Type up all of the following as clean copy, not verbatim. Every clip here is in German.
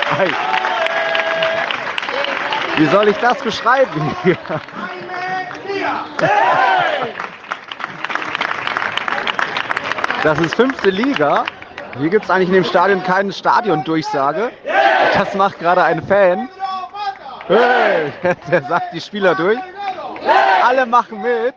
Ei. Wie soll ich das beschreiben? Das ist 5. Liga. Hier gibt es eigentlich in dem Stadion keine Stadiondurchsage. Das macht gerade ein Fan. Hey, der sagt die Spieler durch. Alle machen mit.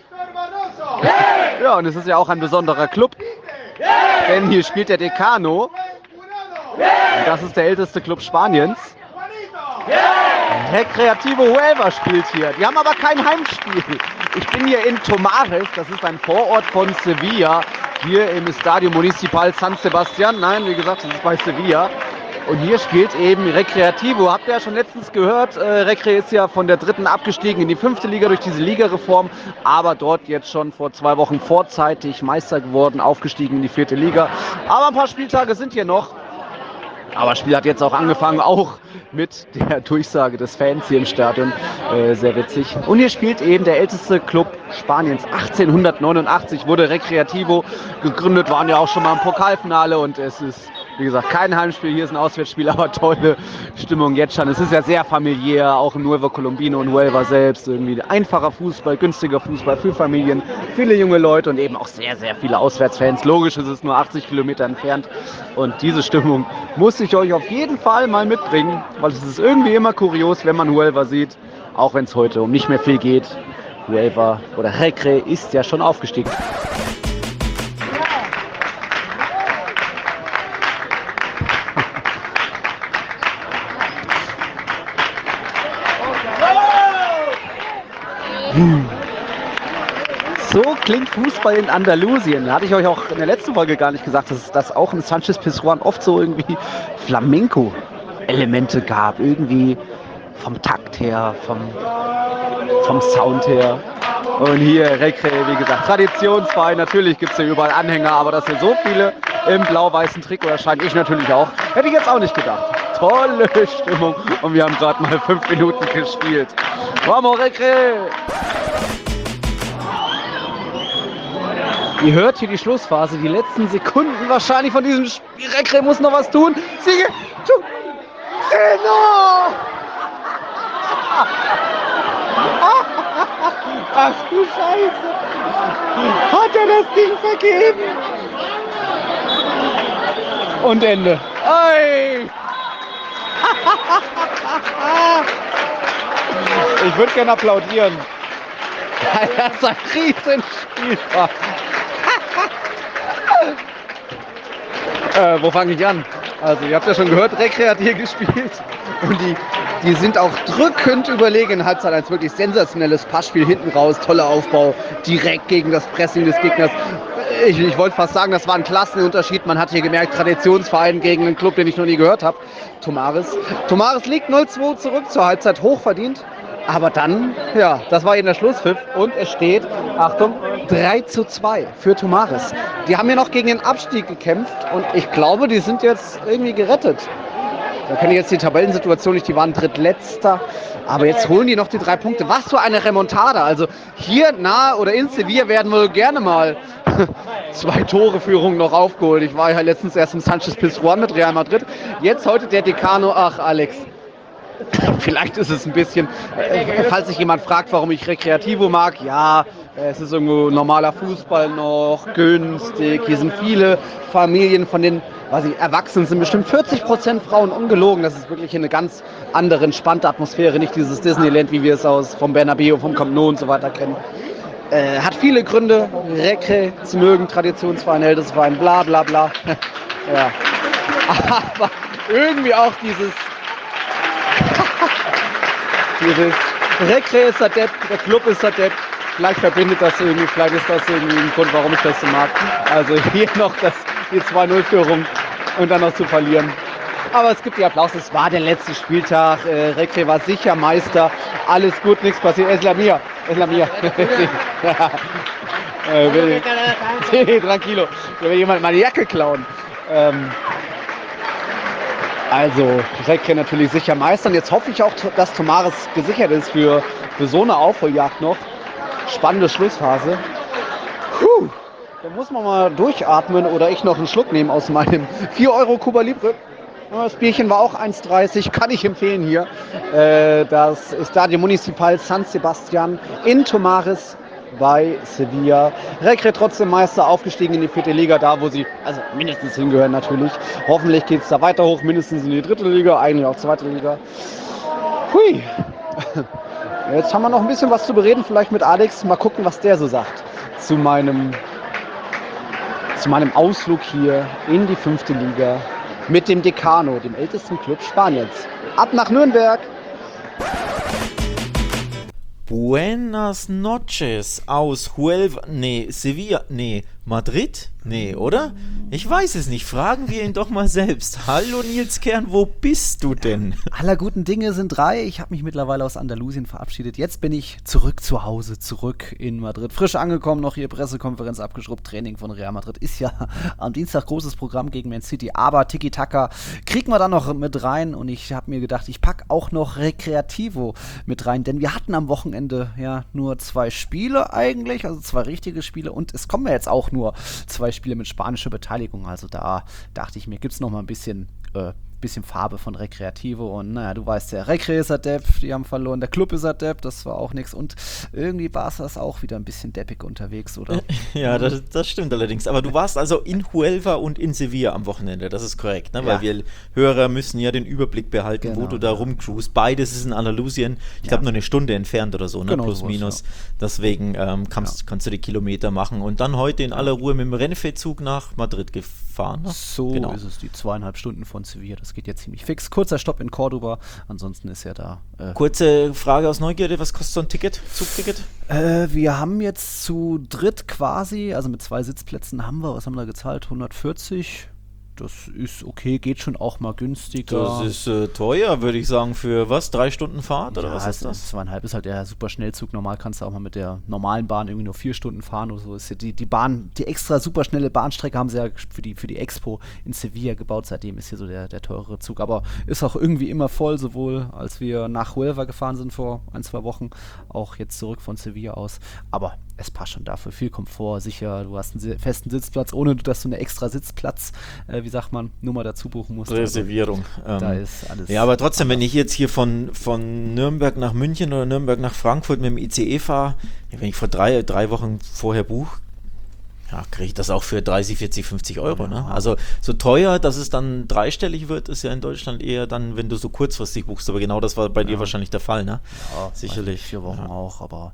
Ja, und es ist ja auch ein besonderer Club. Denn hier spielt der Decano. Und das ist der älteste Club Spaniens. Recreativo Huelva spielt hier. Die haben aber kein Heimspiel. Ich bin hier in Tomares. Das ist ein Vorort von Sevilla. Hier im Estadio Municipal San Sebastián. Nein, wie gesagt, das ist bei Sevilla. Und hier spielt eben Recreativo. Habt ihr ja schon letztens gehört, Recre ist ja von der 3. abgestiegen in die 5. Liga durch diese Ligareform, aber dort jetzt schon vor 2 Wochen vorzeitig Meister geworden, aufgestiegen in die 4. Liga. Aber ein paar Spieltage sind hier noch. Aber das Spiel hat jetzt auch angefangen, auch mit der Durchsage des Fans hier im Stadion. Sehr witzig. Und hier spielt eben der älteste Club Spaniens. 1889 wurde Recreativo gegründet, waren ja auch schon mal im Pokalfinale und es ist, wie gesagt, kein Heimspiel, hier ist ein Auswärtsspiel, aber tolle Stimmung jetzt schon. Es ist ja sehr familiär, auch in Nuevo Colombino und Huelva selbst. Irgendwie einfacher Fußball, günstiger Fußball für Familien, viele junge Leute und eben auch sehr, sehr viele Auswärtsfans. Logisch, es ist nur 80 Kilometer entfernt und diese Stimmung muss ich euch auf jeden Fall mal mitbringen, weil es ist irgendwie immer kurios, wenn man Huelva sieht, auch wenn es heute um nicht mehr viel geht. Huelva oder Recre ist ja schon aufgestiegen. So klingt Fußball in Andalusien. Da hatte ich euch auch in der letzten Folge gar nicht gesagt, dass es das auch in Sánchez Pizjuán oft so irgendwie Flamenco-Elemente gab. Irgendwie vom Takt her, vom Sound her. Und hier Recre, wie gesagt, Traditionsverein. Natürlich gibt es hier überall Anhänger, aber dass hier so viele im blau-weißen Trikot erscheinen, ich natürlich auch. Hätte ich jetzt auch nicht gedacht. Tolle Stimmung. Und wir haben gerade mal 5 Minuten gespielt. Vamos, Recre! Ihr hört hier die Schlussphase, die letzten Sekunden wahrscheinlich von diesem Spiel. Recre muss noch was tun. Siege! Zeno! Ach du Scheiße! Hat er das Ding vergeben? Und Ende. Ei! Ich würde gerne applaudieren. Das ist ein Riesenspiel. Wo fange ich an? Also ihr habt ja schon gehört, Recre hat hier gespielt und die sind auch drückend überlegen in Halbzeit. Ein wirklich sensationelles Passspiel hinten raus, toller Aufbau, direkt gegen das Pressing des Gegners. Ich wollte fast sagen, das war ein Klassenunterschied. Man hat hier gemerkt, Traditionsverein gegen einen Club, den ich noch nie gehört habe. Tomares. Tomares liegt 0-2 zurück zur Halbzeit, hochverdient. Aber dann, ja, das war eben der Schlusspfiff und es steht, Achtung, 3-2 für Tomares. Die haben ja noch gegen den Abstieg gekämpft und ich glaube, die sind jetzt irgendwie gerettet. Da kenne ich jetzt die Tabellensituation nicht, die waren drittletzter. Aber jetzt holen die noch die 3 Punkte. Was für eine Remontada. Also hier nahe oder in Sevilla werden wohl gerne mal 2 Tore-Führungen noch aufgeholt. Ich war ja letztens erst im Sánchez Pizjuán mit Real Madrid. Jetzt heute der Decano. Ach, Alex. Vielleicht ist es ein bisschen, falls sich jemand fragt, warum ich Recreativo mag, ja, es ist irgendwo normaler Fußball noch, günstig, hier sind viele Familien, von den Erwachsenen sind bestimmt 40% Frauen, ungelogen, das ist wirklich eine ganz andere, entspannte Atmosphäre, nicht dieses Disneyland, wie wir es vom Bernabeu, vom Camp Nou und so weiter kennen. Hat viele Gründe, Recre zu mögen, Traditionsverein, ältestes Verein, bla bla bla, ja, aber irgendwie auch dieses Recre ist der Depp, der Club ist der Depp. Vielleicht verbindet das irgendwie, vielleicht ist das irgendwie ein Grund, warum ich das so mag. Also hier noch die 2-0-Führung und dann noch zu verlieren. Aber es gibt die Applaus, es war der letzte Spieltag. Recre war sicher Meister. Alles gut, nichts passiert. Es la mia. Tranquilo. Da will jemand meine Jacke klauen. Also, Recre natürlich sicher Meister. Und jetzt hoffe ich auch, dass Tomares gesichert ist für so eine Aufholjagd noch. Spannende Schlussphase. Da muss man mal durchatmen oder ich noch einen Schluck nehmen aus meinem 4 € Cuba Libre. Das Bierchen war auch 1,30, kann ich empfehlen hier. Das Estadio Municipal San Sebastian in Tomares bei Sevilla. Recre trotzdem Meister, aufgestiegen in die 4. Liga, da wo sie also mindestens hingehören natürlich. Hoffentlich geht es da weiter hoch, mindestens in die 3. Liga, eigentlich auch 2. Liga. Hui. Jetzt haben wir noch ein bisschen was zu bereden, vielleicht mit Alex. Mal gucken, was der so sagt zu meinem Ausflug hier in die 5. Liga mit dem Decano, dem ältesten Club Spaniens. Ab nach Nürnberg. Buenas noches aus Sevilla, Madrid? Oder? Ich weiß es nicht. Fragen wir ihn doch mal selbst. Hallo Nils Kern, wo bist du denn? Aller guten Dinge sind 3. Ich habe mich mittlerweile aus Andalusien verabschiedet. Jetzt bin ich zurück zu Hause, zurück in Madrid. Frisch angekommen, noch hier Pressekonferenz abgeschrubbt. Training von Real Madrid ist ja am Dienstag großes Programm gegen Man City. Aber Tiki-Taka kriegen wir dann noch mit rein. Und ich habe mir gedacht, ich packe auch noch Recreativo mit rein. Denn wir hatten am Wochenende ja nur 2 Spiele eigentlich. Also 2 richtige Spiele. Und es kommen ja jetzt auch nur 2 Spiele mit spanischer Beteiligung. Also da dachte ich mir, gibt es noch mal ein bisschen Farbe von Recreativo. Und naja, du weißt ja, Recre ist depp, die haben verloren, der Club ist depp, das war auch nichts. Und irgendwie Barca ist auch wieder ein bisschen deppig unterwegs, oder? Ja, das stimmt allerdings. Aber du warst also in Huelva und in Sevilla am Wochenende, das ist korrekt, ne? Ja. Weil wir Hörer müssen ja den Überblick behalten, genau, wo du da rumcruist. Beides ist in Andalusien, ich glaube nur eine Stunde entfernt oder so, ne? Genau, plus minus. Ja. Deswegen kannst du die Kilometer machen. Und dann heute in aller Ruhe mit dem Renfe-Zug nach Madrid gefahren. Ne? So genau. Ist es, die 2,5 Stunden von Sevilla. Das geht ja ziemlich fix. Kurzer Stopp in Cordoba, ansonsten ist ja da... Kurze Frage aus Neugierde, was kostet so ein Ticket, Zugticket? Wir haben jetzt zu dritt quasi, also mit 2 Sitzplätzen was haben wir da gezahlt? 140. Das ist okay, geht schon auch mal günstiger. Das ist teuer, würde ich sagen, für was? 3 Stunden Fahrt oder was ist das? 2,5 ist halt der super Schnellzug. Normal kannst du auch mal mit der normalen Bahn irgendwie nur 4 Stunden fahren oder so. Ist ja die Bahn, die extra super schnelle Bahnstrecke haben sie ja für die Expo in Sevilla gebaut. Seitdem ist hier so der teurere Zug. Aber ist auch irgendwie immer voll, sowohl als wir nach Huelva gefahren sind vor 1-2 Wochen, auch jetzt zurück von Sevilla aus. Aber es passt schon dafür. Viel Komfort, sicher. Du hast einen festen Sitzplatz, ohne dass du eine extra Sitzplatz, wie sagt man, Nummer dazu buchen musst. Reservierung. Da ist alles. Ja, aber trotzdem, wenn ich jetzt hier von Nürnberg nach München oder Nürnberg nach Frankfurt mit dem ICE fahre, wenn ich vor drei Wochen vorher buche, ja, kriege ich das auch für 30, 40, 50 Euro. Ja. Ne? Also so teuer, dass es dann dreistellig wird, ist ja in Deutschland eher dann, wenn du so kurzfristig buchst. Aber genau das war bei dir wahrscheinlich der Fall, ne? Ja, sicherlich. 4 Wochen auch, aber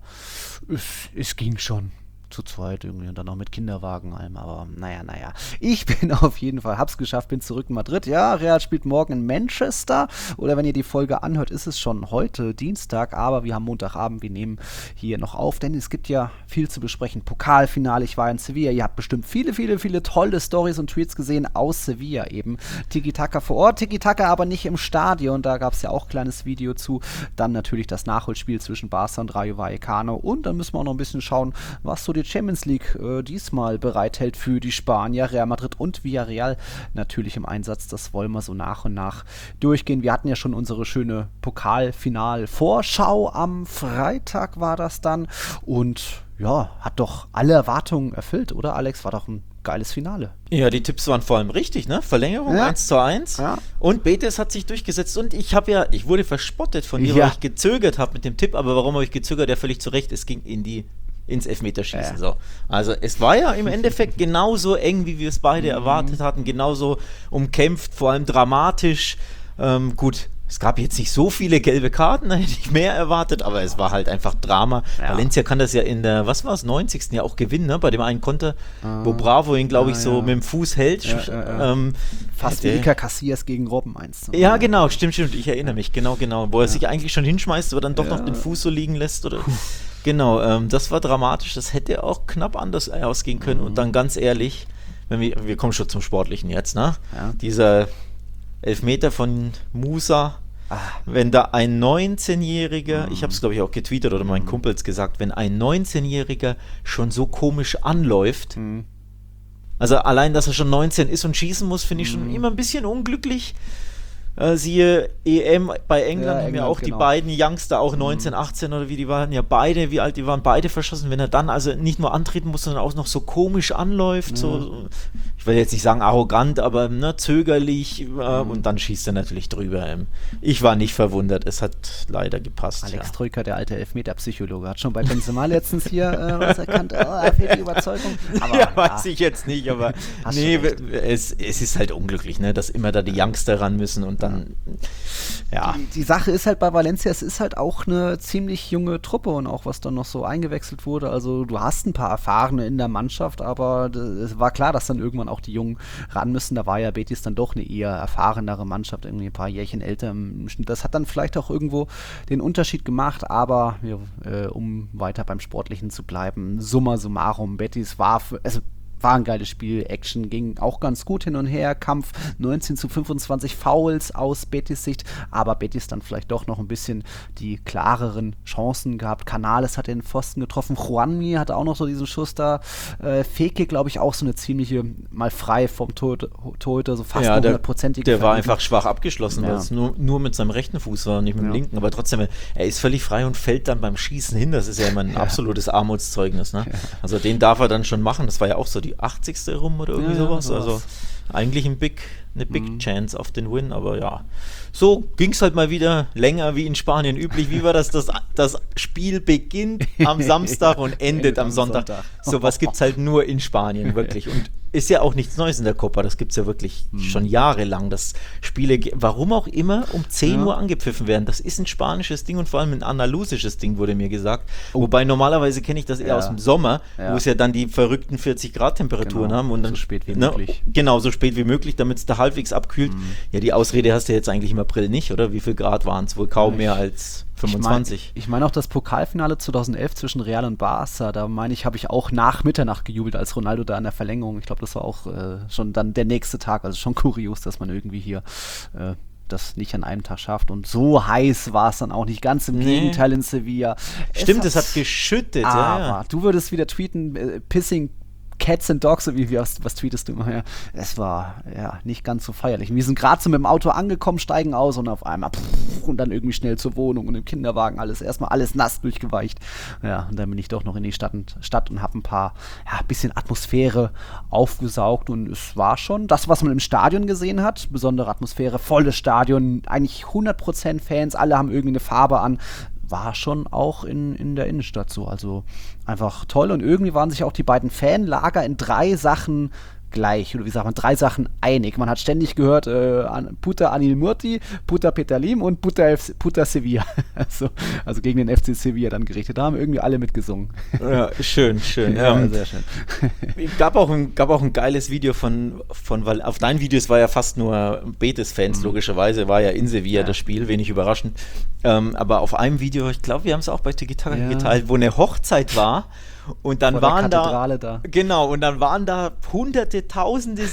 es ging schon. Zu zweit irgendwie und dann noch mit Kinderwagen allem, aber naja. Ich bin auf jeden Fall, hab's geschafft, bin zurück in Madrid. Ja, Real spielt morgen in Manchester oder wenn ihr die Folge anhört, ist es schon heute Dienstag, aber wir haben Montagabend, wir nehmen hier noch auf, denn es gibt ja viel zu besprechen. Pokalfinale, ich war in Sevilla, ihr habt bestimmt viele tolle Stories und Tweets gesehen aus Sevilla eben. Tiki-Taka vor Ort, Tiki-Taka aber nicht im Stadion, da gab es ja auch ein kleines Video zu. Dann natürlich das Nachholspiel zwischen Barca und Rayo Vallecano und dann müssen wir auch noch ein bisschen schauen, was so die Champions League diesmal bereithält für die Spanier, Real Madrid und Villarreal natürlich im Einsatz. Das wollen wir so nach und nach durchgehen. Wir hatten ja schon unsere schöne Pokalfinal-Vorschau am Freitag war das dann und ja, hat doch alle Erwartungen erfüllt, oder Alex? War doch ein geiles Finale. Ja, die Tipps waren vor allem richtig, ne? Verlängerung 1:1 ja. Und Betis hat sich durchgesetzt und ich wurde verspottet von dir, weil ich gezögert habe mit dem Tipp, aber warum habe ich gezögert? Ja, völlig zu Recht, es ging ins Elfmeterschießen. So. Also es war ja im Endeffekt genauso eng, wie wir es beide erwartet hatten, genauso umkämpft, vor allem dramatisch. Gut, es gab jetzt nicht so viele gelbe Karten, da hätte ich mehr erwartet, aber es war halt einfach Drama. Ja. Valencia kann das ja in der, 90. ja auch gewinnen, ne? Bei dem einen Konter, wo Bravo ihn, glaube ich, so mit dem Fuß hält. Fast wie Iker Casillas gegen Robben 1. Ja, genau, stimmt, ich erinnere mich, genau. Wo er sich eigentlich schon hinschmeißt, aber dann doch noch den Fuß so liegen lässt, oder? Genau, das war dramatisch, das hätte auch knapp anders ausgehen können und dann ganz ehrlich, wir kommen schon zum Sportlichen jetzt, ne? Ja. Dieser Elfmeter von Musa, wenn da ein 19-Jähriger, ich habe es glaube ich auch getweetet oder meinen Kumpels gesagt, wenn ein 19-Jähriger schon so komisch anläuft, also allein, dass er schon 19 ist und schießen muss, finde ich schon immer ein bisschen unglücklich. Siehe EM bei England, haben ja England, auch die genau. beiden Youngster, auch 19, 18 oder wie die waren, ja beide, wie alt die waren, beide verschossen. Wenn er dann also nicht nur antreten muss, sondern auch noch so komisch anläuft, so, ich will jetzt nicht sagen arrogant, aber zögerlich, und dann schießt er natürlich drüber. Ich war nicht verwundert, es hat leider gepasst. Alex Troika, der alte Elfmeter-Psychologe, hat schon bei Benzema letztens hier was erkannt, er fehlt die Überzeugung. Aber, ja, weiß ich jetzt nicht, aber nee, schon recht. es ist halt unglücklich, ne, dass immer da die Youngster ran müssen und dann, ja. Die Sache ist halt bei Valencia, es ist halt auch eine ziemlich junge Truppe und auch was dann noch so eingewechselt wurde. Also du hast ein paar Erfahrene in der Mannschaft, aber es war klar, dass dann irgendwann auch die Jungen ran müssen. Da war ja Betis dann doch eine eher erfahrenere Mannschaft, irgendwie ein paar Jährchen älter im Schnitt. Das hat dann vielleicht auch irgendwo den Unterschied gemacht, aber um weiter beim Sportlichen zu bleiben, summa summarum, Betis war ein geiles Spiel, Action ging auch ganz gut hin und her, Kampf 19-25 Fouls aus Betis Sicht, aber Betis dann vielleicht doch noch ein bisschen die klareren Chancen gehabt. Canales hat den Pfosten getroffen, Juanmi hatte auch noch so diesen Schuss da, Feke, glaube ich, auch so eine ziemliche, mal frei vom Torhüter, so fast 100%ige. Der war einfach schwach abgeschlossen, weil Ja. es nur mit seinem rechten Fuß war, nicht mit dem linken, aber trotzdem, er ist völlig frei und fällt dann beim Schießen hin, das ist ja immer ein absolutes Armutszeugnis, ne? Also den darf er dann schon machen, das war ja auch so die 80. rum oder irgendwie sowas. Also eigentlich eine Big Chance auf den Win, aber ja. So ging es halt mal wieder länger wie in Spanien üblich. Wie war das? Das Spiel beginnt am Samstag und endet am Sonntag. Sowas gibt es halt nur in Spanien, wirklich. Und ist ja auch nichts Neues in der Copa, das gibt es ja wirklich schon jahrelang, dass Spiele, warum auch immer, um 10 Uhr angepfiffen werden. Das ist ein spanisches Ding und vor allem ein andalusisches Ding, wurde mir gesagt. Wobei normalerweise kenne ich das eher aus dem Sommer, wo es ja dann die verrückten 40 Grad Temperaturen haben. Und dann, so spät wie möglich. Genau, so spät wie möglich, damit es da halbwegs abkühlt. Ja, die Ausrede hast du jetzt eigentlich im April nicht, oder? Wie viel Grad waren es? Wohl kaum mehr als 25. Ich meine auch das Pokalfinale 2011 zwischen Real und Barca, da meine ich, habe ich auch nach Mitternacht gejubelt, als Ronaldo da in der Verlängerung, ich glaube, das war auch schon dann der nächste Tag, also schon kurios, dass man irgendwie hier das nicht an einem Tag schafft und so heiß war es dann auch nicht, ganz im Gegenteil in Sevilla. Stimmt, es hat geschüttet. Aber du würdest wieder tweeten, Pissing Cats and Dogs, was tweetest du immer? Ja. Es war nicht ganz so feierlich. Wir sind gerade so mit dem Auto angekommen, steigen aus und auf einmal und dann irgendwie schnell zur Wohnung und im Kinderwagen erstmal alles nass durchgeweicht. Ja, und dann bin ich doch noch in die Stadt und habe ein bisschen Atmosphäre aufgesaugt und es war schon das, was man im Stadion gesehen hat. Besondere Atmosphäre, volles Stadion, eigentlich 100% Fans, alle haben irgendwie eine Farbe an. War schon auch in der Innenstadt so, also einfach toll und irgendwie waren sich auch die beiden Fanlager in 3 Sachen gleich, oder wie sagt man, 3 Sachen einig. Man hat ständig gehört, Puta Anil Murti, Puta Petalim und Puta Sevilla. Also gegen den FC Sevilla dann gerichtet. Da haben irgendwie alle mitgesungen. Ja, schön. Ja, sehr schön. Gab auch ein geiles Video weil auf deinen Videos war ja fast nur Betis-Fans, logischerweise, war ja in Sevilla das Spiel, wenig überraschend. Aber auf einem Video, ich glaube, wir haben es auch bei Tiki Taka geteilt, wo eine Hochzeit war. Und dann waren da. Genau, und dann waren da hunderte, tausende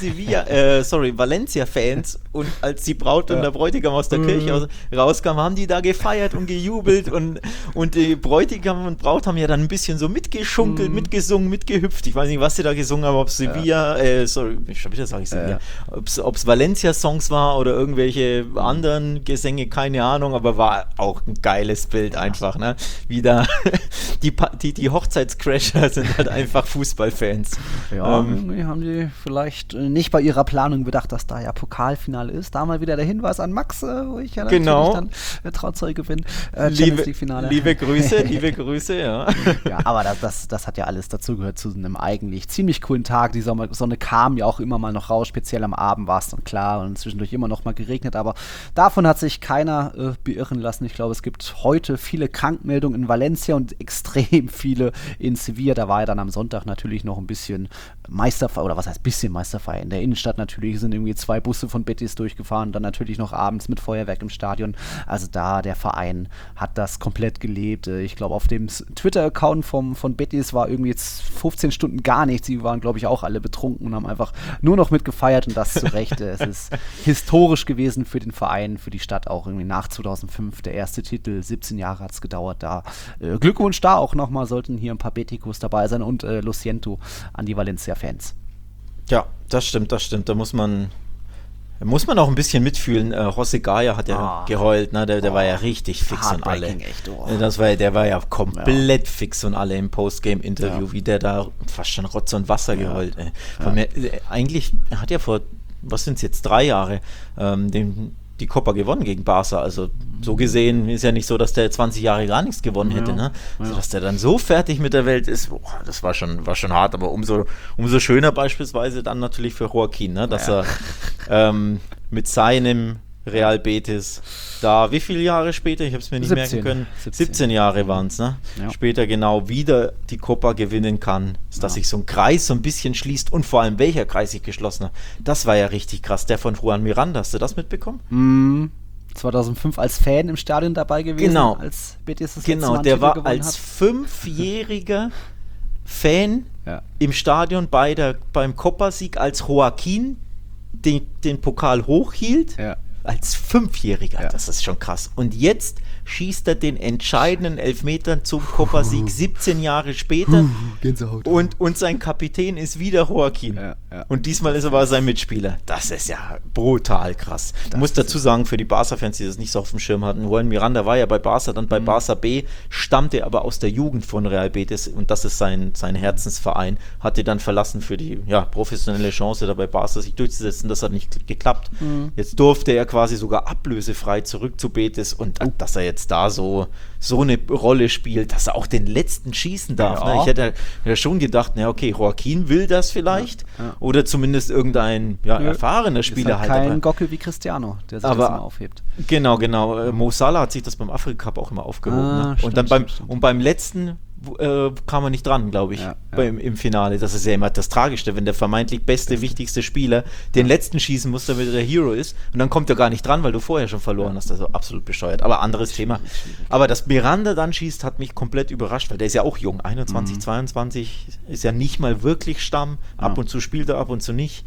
Valencia-Fans und als die Braut und der Bräutigam aus der Kirche rauskamen, haben die da gefeiert und gejubelt und die Bräutigam und Braut haben ja dann ein bisschen so mitgeschunkelt, mitgesungen, mitgehüpft. Ich weiß nicht, was sie da gesungen haben, ob Sevilla, schon wieder sage ich Sevilla, ob es Valencia-Songs war oder irgendwelche anderen Gesänge, keine Ahnung, aber war auch ein geiles Bild einfach, ne? Wie da die Hochzeitscrasher sind halt einfach Fußballfans. Ja, irgendwie haben die vielleicht nicht bei ihrer Planung bedacht, dass da ja Pokalfinale ist. Da mal wieder der Hinweis an Max, wo ich ja natürlich dann Trauzeuge bin. Champions League-Finale. Liebe Grüße, ja. Ja, aber das hat ja alles dazugehört zu einem eigentlich ziemlich coolen Tag. Die Sonne kam ja auch immer mal noch raus, speziell am Abend war es dann klar und zwischendurch immer noch mal geregnet, aber davon hat sich keiner beirren lassen. Ich glaube, es gibt heute viele Krankmeldungen in Valencia und extrem viele in Sevilla. Da war ja dann am Sonntag natürlich noch ein bisschen Meisterfeier, oder was heißt bisschen Meisterfeier? In der Innenstadt natürlich sind irgendwie 2 Busse von Betis durchgefahren, dann natürlich noch abends mit Feuerwerk im Stadion. Also da, der Verein hat das komplett gelebt. Ich glaube, auf dem Twitter-Account von Betis war irgendwie jetzt 15 Stunden gar nichts. Sie waren, glaube ich, auch alle betrunken und haben einfach nur noch mitgefeiert und das zu Recht. Es ist historisch gewesen für den Verein, für die Stadt auch irgendwie nach 2005 der erste Titel. 17 Jahre hat es gedauert da. Glückwunsch da auch nochmal, sollten hier ein paar Beticos dabei sein und Lo siento an die Valencia-Fans. Ja, das stimmt. Da muss man Muss man auch ein bisschen mitfühlen. José Gaya hat ja geheult, ne? Der war ja richtig fix und alle. Echt, der war ja komplett fix und alle im Postgame-Interview, wie der da fast schon Rotz und Wasser geheult. Eigentlich hat er vor, was sind es jetzt, 3 Jahre, die Copa gewonnen gegen Barca. Also so gesehen ist ja nicht so, dass der 20 Jahre gar nichts gewonnen hätte. Ne? Also, dass der dann so fertig mit der Welt ist, das war schon hart. Aber umso schöner beispielsweise dann natürlich für Joaquin, ne? Dass er mit seinem Real Betis da, wie viele Jahre später, ich habe es mir nicht merken können, 17 Jahre waren es, ne? Ja. Später genau wieder die Copa gewinnen kann, dass sich so ein Kreis so ein bisschen schließt und vor allem welcher Kreis sich geschlossen hat. Das war ja richtig krass, der von Juan Miranda, hast du das mitbekommen? 2005 als Fan im Stadion dabei gewesen, als Betis das letzte Mal der war als 5-jähriger Fan im Stadion beim Copa-Sieg, als Joaquin den Pokal hochhielt. Als 5-Jähriger, das ist schon krass. Und jetzt schießt er den entscheidenden Elfmeter zum Copa-Sieg 17 Jahre später. Gänsehaut. Und sein Kapitän ist wieder Joaquin. Und diesmal ist er aber sein Mitspieler. Das ist ja brutal krass. Ich muss dazu sagen, für die Barca-Fans, die das nicht so auf dem Schirm hatten, Juan Miranda war ja bei Barca, dann bei Barca B, stammte aber aus der Jugend von Real Betis und das ist sein Herzensverein. Hatte dann verlassen für die professionelle Chance, da bei Barca sich durchzusetzen. Das hat nicht geklappt. Jetzt durfte er quasi sogar ablösefrei zurück zu Betis und dass er jetzt da so eine Rolle spielt, dass er auch den letzten schießen darf. Ne? Ich hätte ja schon gedacht, Joaquin will das vielleicht oder zumindest irgendein erfahrener Spieler halt. Kein Gockel wie Cristiano, der sich das immer aufhebt. Genau. Mo Salah hat sich das beim Afrika-Cup auch immer aufgehoben. Und dann beim letzten kam er nicht dran, glaube ich, im Finale. Das ist ja immer das Tragischste, wenn der vermeintlich beste, wichtigste Spieler den letzten schießen muss, damit er der Hero ist und dann kommt er gar nicht dran, weil du vorher schon verloren hast. Also absolut bescheuert. Aber anderes Thema. Aber dass Miranda dann schießt, hat mich komplett überrascht, weil der ist ja auch jung. 21, 22, ist ja nicht mal wirklich Stamm. Ab und zu spielt er, ab und zu nicht.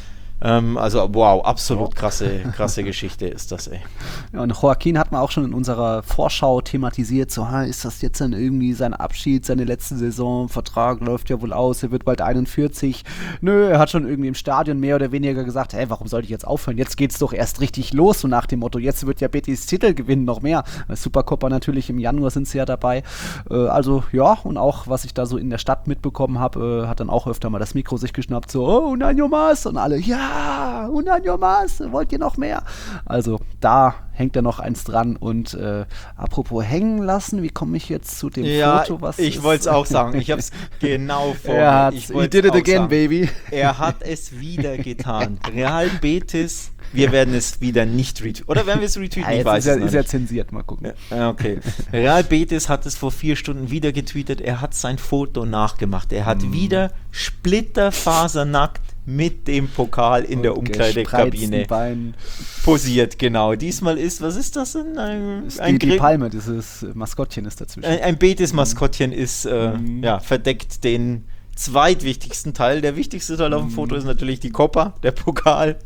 Also wow, absolut krasse Geschichte ist das, ey. Ja, und Joaquin hat man auch schon in unserer Vorschau thematisiert, so, ist das jetzt dann irgendwie sein Abschied, seine letzte Saison, Vertrag läuft ja wohl aus, er wird bald 41. Nö, er hat schon irgendwie im Stadion mehr oder weniger gesagt, warum sollte ich jetzt aufhören? Jetzt geht's doch erst richtig los, so nach dem Motto, jetzt wird ja Betis Titel gewinnen, noch mehr. Supercopa natürlich im Januar sind sie ja dabei. Also ja, und auch, was ich da so in der Stadt mitbekommen habe, hat dann auch öfter mal das Mikro sich geschnappt, so, un año más, und alle, un año más, wollt ihr noch mehr? Also da hängt ja noch eins dran und apropos hängen lassen, wie komme ich jetzt zu dem Foto? Was ich wollte es auch sagen, ich habe es genau vor. He did it again, sagen. Baby. Er hat es wieder getan. Real Betis, wir werden es wieder nicht retweeten. Oder werden wir es retweeten? Ich weiß es nicht. Ist ja zensiert, mal gucken. Okay. Real Betis hat es vor 4 Stunden wieder getweetet, er hat sein Foto nachgemacht. Er hat wieder splitterfasernackt mit dem Pokal in der Umkleidekabine posiert, genau. Diesmal was ist das denn? Die Palme, dieses Maskottchen ist dazwischen. Ein Betis-Maskottchen ist, verdeckt den zweitwichtigsten Teil. Der wichtigste Teil auf dem Foto ist natürlich die Copa, der Pokal.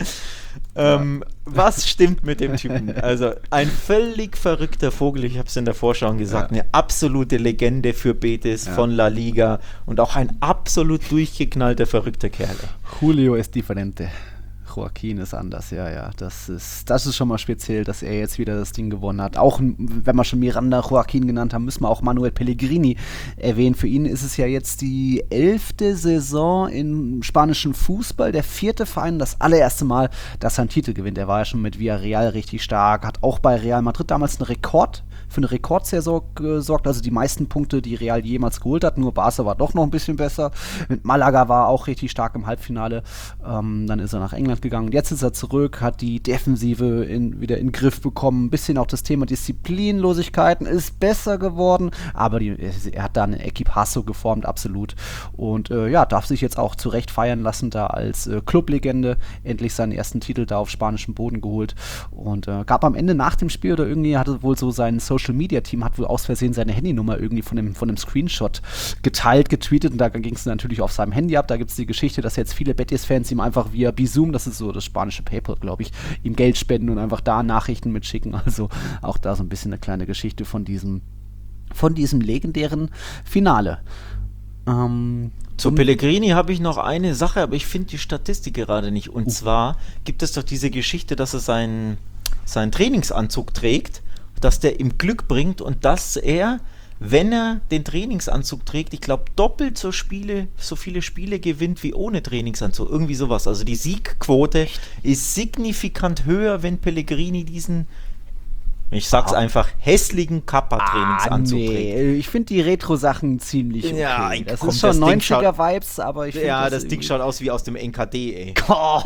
Was stimmt mit dem Typen? Also ein völlig verrückter Vogel, ich habe es in der Vorschau gesagt, eine absolute Legende für Betis von La Liga und auch ein absolut durchgeknallter, verrückter Kerl. Julio es diferente. Joaquin ist anders, das ist schon mal speziell, dass er jetzt wieder das Ding gewonnen hat. Auch wenn wir schon Miranda Joaquin genannt haben, müssen wir auch Manuel Pellegrini erwähnen. Für ihn ist es ja jetzt die 11. Saison im spanischen Fußball, der 4. Verein, das allererste Mal, dass er einen Titel gewinnt. Er war ja schon mit Villarreal richtig stark, hat auch bei Real Madrid damals für eine Rekordsaison gesorgt, also die meisten Punkte, die Real jemals geholt hat, nur Barca war doch noch ein bisschen besser. Mit Malaga war er auch richtig stark im Halbfinale, dann ist er nach England gegangen. Jetzt ist er zurück, hat die Defensive wieder in den Griff bekommen, ein bisschen auch das Thema Disziplinlosigkeiten ist besser geworden, aber er hat da eine Equipazo geformt, absolut. Und darf sich jetzt auch zu Recht feiern lassen, da als Clublegende endlich seinen ersten Titel da auf spanischem Boden geholt und gab am Ende nach dem Spiel oder irgendwie hatte wohl so sein Social-Media-Team hat wohl aus Versehen seine Handynummer irgendwie von dem Screenshot geteilt, getweetet und da ging es natürlich auf seinem Handy ab. Da gibt es die Geschichte, dass jetzt viele Betis-Fans ihm einfach via Bizum, das ist so das spanische PayPal, glaube ich, ihm Geld spenden und einfach da Nachrichten mitschicken. Also auch da so ein bisschen eine kleine Geschichte von diesem legendären Finale. Zu Pellegrini habe ich noch eine Sache, aber ich finde die Statistik gerade nicht. Und zwar gibt es doch diese Geschichte, dass er seinen Trainingsanzug trägt, dass der ihm Glück bringt und dass er, wenn er den Trainingsanzug trägt, ich glaube, doppelt so viele Spiele gewinnt wie ohne Trainingsanzug. Irgendwie sowas. Also die Siegquote ist signifikant höher, wenn Pellegrini diesen, ich sag's einfach, hässlichen Kappa-Trainingsanzug trägt. Ich finde die Retro-Sachen ziemlich okay. Ja, das komm, ist schon das Ding 90er-Vibes, aber ich finde das Ding schaut aus wie aus dem NKD, ey. Oh.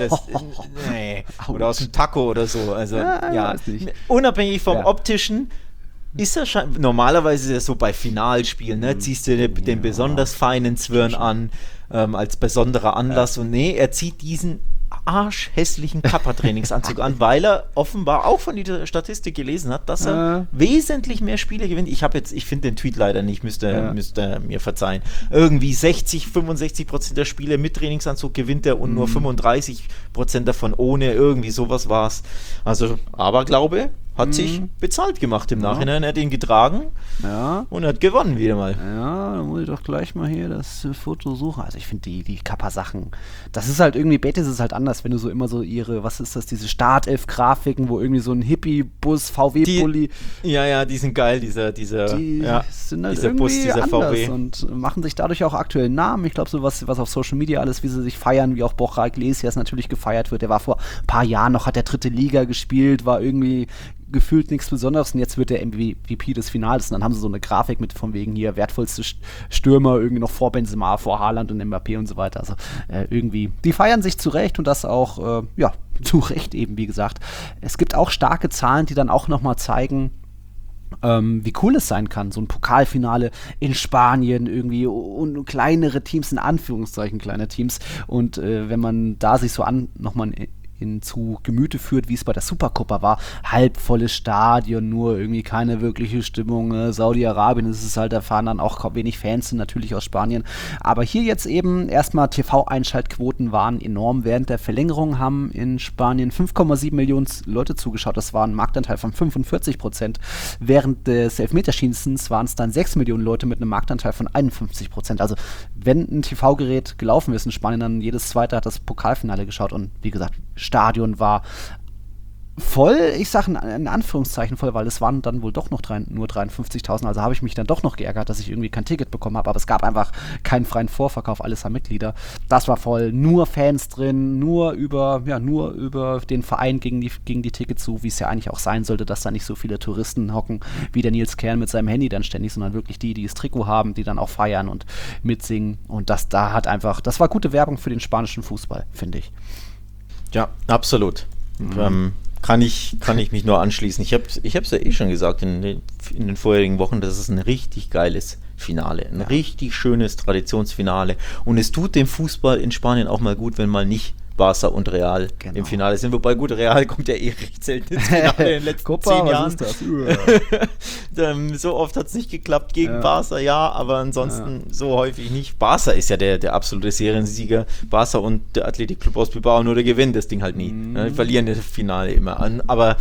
Oder aus dem Taco oder so. Also, weiß nicht. Unabhängig vom Optischen ist er normalerweise ist er so bei Finalspielen, ne? Ziehst du den besonders feinen Zwirn an, als besonderer Anlass und er zieht diesen arschhässlichen Kappa-Trainingsanzug an, weil er offenbar auch von dieser Statistik gelesen hat, dass er wesentlich mehr Spiele gewinnt. Ich finde den Tweet leider nicht, müsste mir verzeihen. Irgendwie 65% der Spiele mit Trainingsanzug gewinnt er und nur 35% davon ohne, irgendwie sowas war's. Also, aber glaube, hat sich bezahlt gemacht im Nachhinein. Er hat ihn getragen und hat gewonnen wieder mal. Ja, dann muss ich doch gleich mal hier das Foto suchen. Also ich finde die Kappa-Sachen, das ist halt irgendwie, Betis ist halt anders, wenn du so immer so was ist das, diese Startelf-Grafiken, wo irgendwie so ein Hippie-Bus, VW-Bulli. Die sind geil, die sind halt dieser Bus, dieser VW. Und machen sich dadurch auch aktuell Namen. Ich glaube, so was auf Social Media alles, wie sie sich feiern, wie auch Borja Iglesias natürlich gefeiert wird. Der war vor ein paar Jahren noch, hat der 3. Liga gespielt, war irgendwie gefühlt nichts Besonderes und jetzt wird der MVP des Finals und dann haben sie so eine Grafik mit von wegen hier wertvollste Stürmer irgendwie noch vor Benzema, vor Haaland und Mbappé und so weiter. Also irgendwie, die feiern sich zurecht und das auch, zu Recht eben, wie gesagt. Es gibt auch starke Zahlen, die dann auch nochmal zeigen, wie cool es sein kann, so ein Pokalfinale in Spanien irgendwie und kleinere Teams, in Anführungszeichen kleine Teams und wenn man da sich so nochmal zu Gemüte führt, wie es bei der Supercopa war, halbvolles Stadion, nur irgendwie keine wirkliche Stimmung. Saudi-Arabien ist es halt, da fahren dann auch wenig Fans, sind natürlich aus Spanien. Aber hier jetzt eben erstmal TV-Einschaltquoten waren enorm. Während der Verlängerung haben in Spanien 5,7 Millionen Leute zugeschaut. Das war ein Marktanteil von 45%. Während des Elfmeterschießens waren es dann 6 Millionen Leute mit einem Marktanteil von 51%. Also wenn ein TV-Gerät gelaufen ist in Spanien, dann jedes zweite hat das Pokalfinale geschaut und wie gesagt, Stadion war voll, ich sage in Anführungszeichen voll, weil es waren dann wohl doch noch nur 53.000, also habe ich mich dann doch noch geärgert, dass ich irgendwie kein Ticket bekommen habe, aber es gab einfach keinen freien Vorverkauf, alles haben Mitglieder. Das war voll, nur Fans drin, nur über den Verein gegen die Tickets so, wie es ja eigentlich auch sein sollte, dass da nicht so viele Touristen hocken, wie der Nils Kern mit seinem Handy dann ständig, sondern wirklich die das Trikot haben, die dann auch feiern und mitsingen und das war gute Werbung für den spanischen Fußball, finde ich. Ja, absolut. Kann ich mich nur anschließen. Ich hab's ja schon gesagt in den vorherigen Wochen, das ist ein richtig geiles Finale. Ein richtig schönes Traditionsfinale. Und es tut dem Fußball in Spanien auch mal gut, wenn mal nicht Barca und Real im Finale sind. Wobei, gut, Real kommt ja recht selten ins Finale in den letzten 10 Jahren. Was ist das? So oft hat es nicht geklappt gegen Barca, aber ansonsten so häufig nicht. Barca ist ja der absolute Seriensieger. Barca und der Athletic Club aus Bilbao, nur der gewinnt das Ding halt nie. Die verlieren das Finale immer an. Aber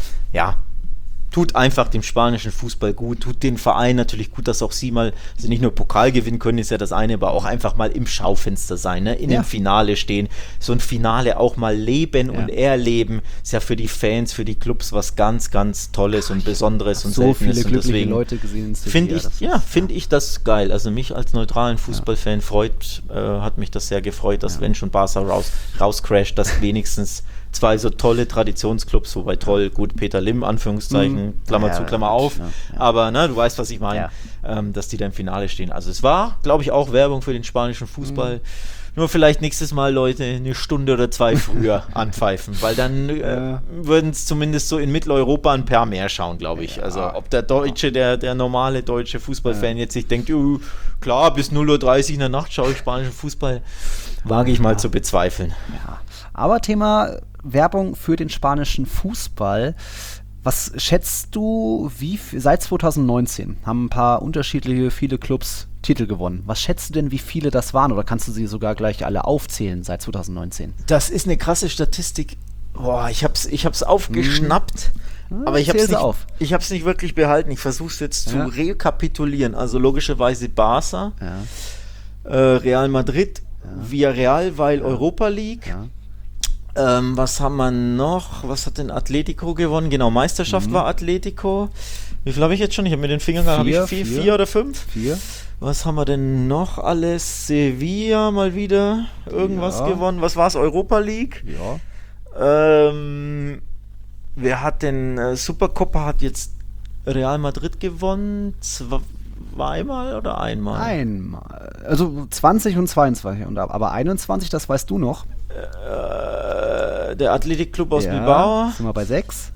tut einfach dem spanischen Fußball gut, tut den Verein natürlich gut, dass auch sie mal, also nicht nur Pokal gewinnen können, ist ja das eine, aber auch einfach mal im Schaufenster sein, ne? In dem Finale stehen, so ein Finale auch mal leben und erleben, ist ja für die Fans, für die Clubs was ganz, ganz Tolles und Besonderes und so Seltenes. viele glückliche Leute gesehen. Finde ich das geil. Also mich als neutralen Fußballfan hat mich das sehr gefreut, dass wenn schon Barca rauscrasht, dass wenigstens zwei so tolle Traditionsclubs, wobei toll, gut, Peter Lim, Anführungszeichen, Klammer zu, Klammer auf, aber du weißt, was ich meine, dass die da im Finale stehen. Also es war, glaube ich, auch Werbung für den spanischen Fußball. Nur vielleicht nächstes Mal, Leute, eine Stunde oder zwei früher anpfeifen, weil dann würden es zumindest so in Mitteleuropa ein paar mehr schauen, glaube ich. Also ob der Deutsche, der normale deutsche Fußballfan jetzt sich denkt, klar, bis 0:30 Uhr in der Nacht schaue ich spanischen Fußball, wage ich mal zu bezweifeln. Ja. Aber Thema Werbung für den spanischen Fußball. Was schätzt du, seit 2019 haben ein paar viele Clubs Titel gewonnen. Was schätzt du denn, wie viele das waren? Oder kannst du sie sogar gleich alle aufzählen seit 2019? Das ist eine krasse Statistik. Boah, ich hab's aufgeschnappt, aber ich hab's nicht wirklich behalten. Ich versuche es jetzt zu rekapitulieren. Also logischerweise Barca. Real Madrid, Villarreal, weil Europa League. Ja. Was haben wir noch? Was hat denn Atletico gewonnen? Genau, Meisterschaft war Atletico. Wie viel habe ich jetzt schon? Ich habe mit den Fingern habe ich vier oder fünf? 4. Was haben wir denn noch alles? Sevilla mal wieder irgendwas gewonnen. Was war es? Europa League? Ja. Wer hat denn Supercopa hat jetzt Real Madrid gewonnen? Zweimal oder einmal? Einmal. Also 20 und 22. Aber 21, das weißt du noch. Der Athletic Club aus Bilbao. Sind wir bei 6.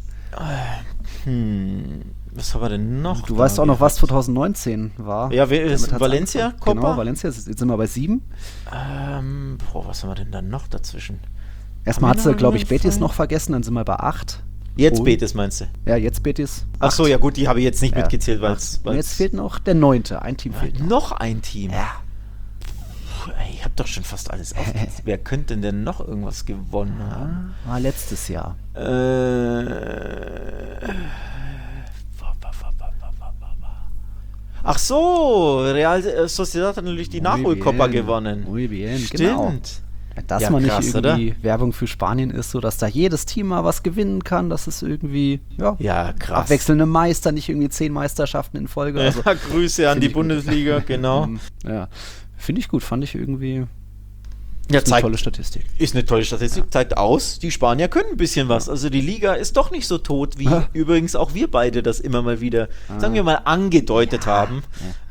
Was haben wir denn noch? Du weißt auch noch, was 2019 war. Ja, Valencia, Copa? Genau, Valencia, jetzt sind wir bei 7. Was haben wir denn dann noch dazwischen? Erstmal hat sie, glaube ich, Betis noch vergessen, dann sind wir bei 8. Jetzt Betis meinst du? Ja, jetzt Betis. Ach so, ja gut, die habe ich jetzt nicht mitgezählt, weil Und jetzt fehlt noch der 9. Ein Team fehlt noch ein Team? Ja. Ich habe doch schon fast alles aufgezählt. Wer könnte denn noch irgendwas gewonnen haben? War letztes Jahr. Ach so, Real Sociedad hat natürlich die Nachholcopa gewonnen. Muy bien, Stimmt. genau. Dass Ja, man krass, nicht irgendwie Werbung für Spanien ist, so dass da jedes Team mal was gewinnen kann, dass es irgendwie, Ja, krass. abwechselnde Meister, nicht irgendwie 10 Meisterschaften in Folge. Also, Ja, Grüße an die ich Bundesliga, genau. ja, finde ich gut, fand ich irgendwie Ja, eine tolle Statistik. Ist eine tolle Statistik, zeigt aus, die Spanier können ein bisschen was. Also die Liga ist doch nicht so tot, wie übrigens auch wir beide das immer mal wieder, sagen wir mal, angedeutet haben.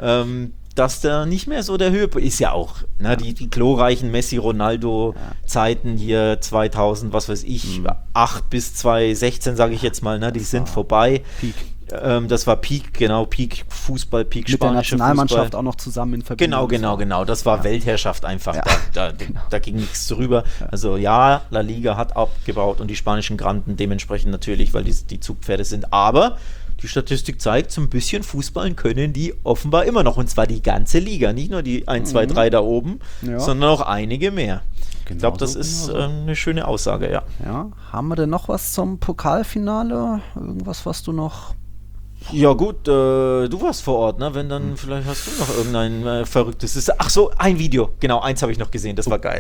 Dass da nicht mehr so der Höhepunkt ist, ja auch, ne, die glorreichen Messi-Ronaldo-Zeiten hier 2000, was weiß ich, 8 bis 2016, sage ich jetzt mal, ne, die sind vorbei. Peak. Das war Peak, genau, Peak Fußball, Peak Mit der spanische Nationalmannschaft Fußball. auch noch zusammen in Verbindung. Genau. Das war Weltherrschaft einfach. Ja. Da ging nichts drüber. Also ja, La Liga hat abgebaut und die spanischen Granden dementsprechend natürlich, weil die Zugpferde sind. Aber die Statistik zeigt, so ein bisschen Fußballen können die offenbar immer noch. Und zwar die ganze Liga. Nicht nur die 1, 2, 3 da oben, sondern auch einige mehr. Ich glaube, das ist eine schöne Aussage, ja. Ja, haben wir denn noch was zum Pokalfinale? Irgendwas, was du noch... Ja gut, du warst vor Ort, ne? Wenn dann, vielleicht hast du noch irgendein verrücktes... Ach so, ein Video. Genau, eins habe ich noch gesehen, das war geil.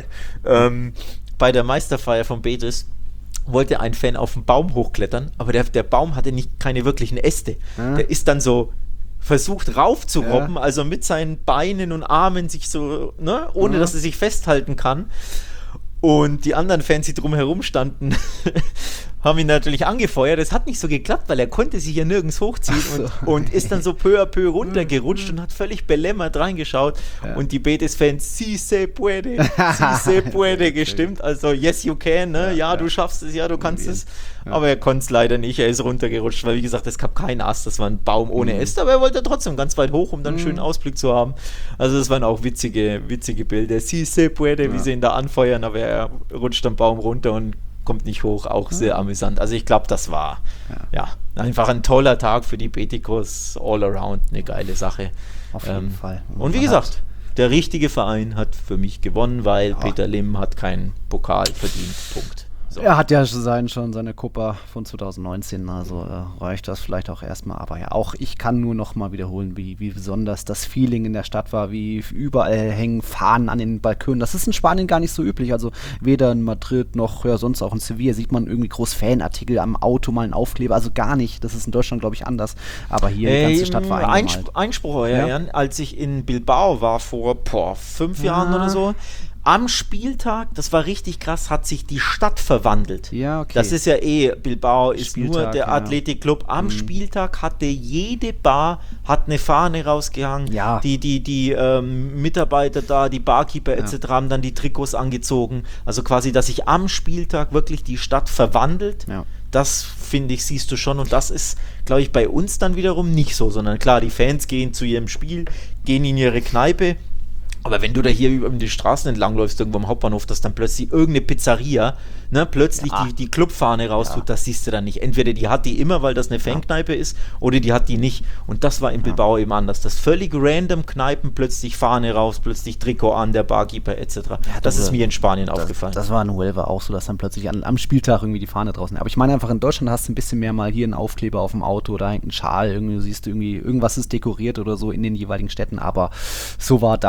Bei der Meisterfeier von Betis wollte ein Fan auf den Baum hochklettern, aber der Baum hatte keine wirklichen Äste. Der ist dann so versucht raufzurobben, also mit seinen Beinen und Armen sich so, ne, ohne dass er sich festhalten kann. Und die anderen Fans, die drumherum standen, haben ihn natürlich angefeuert. Es hat nicht so geklappt, weil er konnte sich ja nirgends hochziehen und ist dann so peu à peu runtergerutscht und hat völlig belämmert reingeschaut. Und die Betis-Fans, si se puede gestimmt. Also, yes you can, ne? Ja, du schaffst es, ja, du kannst es. Aber er konnte es leider nicht, er ist runtergerutscht, weil wie gesagt, es gab keinen Ast, das war ein Baum ohne Äste, aber er wollte trotzdem ganz weit hoch, um dann einen schönen Ausblick zu haben. Also das waren auch witzige Bilder. Si se puede, wie sie ihn da anfeuern, aber er rutscht am Baum runter und kommt nicht hoch, auch sehr amüsant. Also ich glaube, das war einfach ein toller Tag für die Betikos, all around, eine geile Sache. Auf jeden Fall. Und wie gesagt, der richtige Verein hat für mich gewonnen, weil Peter Lim hat keinen Pokal verdient. Punkt. So. Er hat ja schon seine Copa von 2019, also reicht das vielleicht auch erstmal. Aber ja, auch ich kann nur noch mal wiederholen, wie besonders das Feeling in der Stadt war, wie überall hängen Fahnen an den Balkonen. Das ist in Spanien gar nicht so üblich, also weder in Madrid noch sonst auch in Sevilla sieht man irgendwie groß Fanartikel am Auto, mal einen Aufkleber, also gar nicht. Das ist in Deutschland, glaube ich, anders. Aber hier die ganze Stadt war eingemalt. Einspruch, euer Herren, als ich in Bilbao war vor 5 Jahren oder so, am Spieltag, das war richtig krass, hat sich die Stadt verwandelt. Ja, okay. Das ist ja Bilbao ist Spieltag, nur der Athletic Club. Am Spieltag hatte jede Bar eine Fahne rausgehangen. Ja. Die Mitarbeiter da, die Barkeeper etc. haben dann die Trikots angezogen. Also quasi, dass sich am Spieltag wirklich die Stadt verwandelt. Ja. Das, finde ich, siehst du schon. Und das ist, glaube ich, bei uns dann wiederum nicht so. Sondern klar, die Fans gehen zu ihrem Spiel, gehen in ihre Kneipe. Aber wenn du da hier über die Straßen entlangläufst, irgendwo am Hauptbahnhof, dass dann plötzlich irgendeine Pizzeria plötzlich die Clubfahne raustut, das siehst du dann nicht. Entweder die hat die immer, weil das eine Fankneipe ist, oder die hat die nicht. Und das war in Bilbao eben anders. Das völlig random Kneipen, plötzlich Fahne raus, plötzlich Trikot an, der Barkeeper etc. Das ist mir in Spanien aufgefallen. Das war in Huelva auch so, dass dann plötzlich am Spieltag irgendwie die Fahne draußen ist. Aber ich meine einfach, in Deutschland hast du ein bisschen mehr mal hier einen Aufkleber auf dem Auto, da hängt ein Schal, irgendwie siehst du irgendwie, irgendwas ist dekoriert oder so in den jeweiligen Städten. Aber so war da einfach